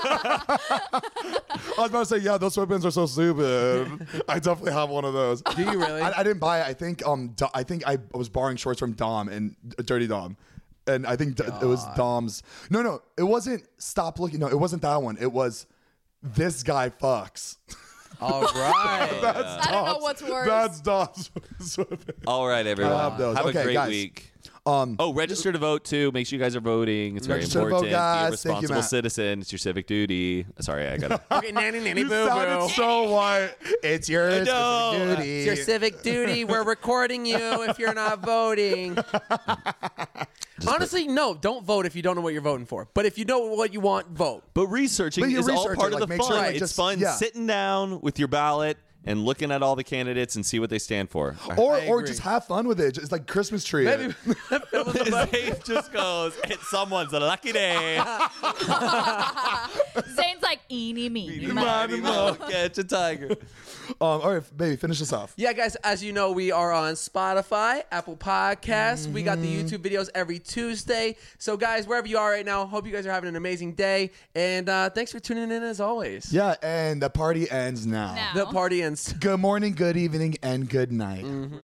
I was about to say, yeah, those sweatpants are so stupid. I definitely have one of those. Do you really? I, I didn't buy it. I think um, Do- I think I was borrowing shorts from Dom and uh, Dirty Dom, and I think D- it was Dom's. No, no, it wasn't. Stop looking. No, it wasn't that one. It was this guy fucks. All right. That's I don't know Dom's- what's worse. That's Dom's sweatpants. All right, everyone. I have those. Have Okay, a great guys. week. Um, Oh, register to vote too. Make sure you guys are voting. It's very Register to vote, important. guys. Be a Thank you, responsible Matt. citizen. It's your civic duty. Sorry, I got it. Okay, nanny nanny you boo sounded boo. so white. It's your I know. civic duty. It's your civic duty. We're recording you if you're not voting. Honestly, no, don't vote if you don't know what you're voting for. But if you know what you want, vote. But researching But you is all research part it, of like, the make fun. sure, like, it's just- fun yeah. sitting down with your ballot and looking at all the candidates and see what they stand for. Or, I or agree. just have fun with it. It's like Christmas tree. Maybe Zane just goes, it's someone's lucky day. Zane's like, eeny, meeny, Mighty mo, catch a tiger. Um, all right, baby, finish this off. Yeah, guys, as you know, we are on Spotify, Apple Podcasts. We got the Mm-hmm. YouTube videos every Tuesday. So, guys, wherever you are right now, hope you guys are having an amazing day. And uh, thanks for tuning in as always. Yeah, and the party ends now. Now. The party ends. Good morning, good evening, and good night.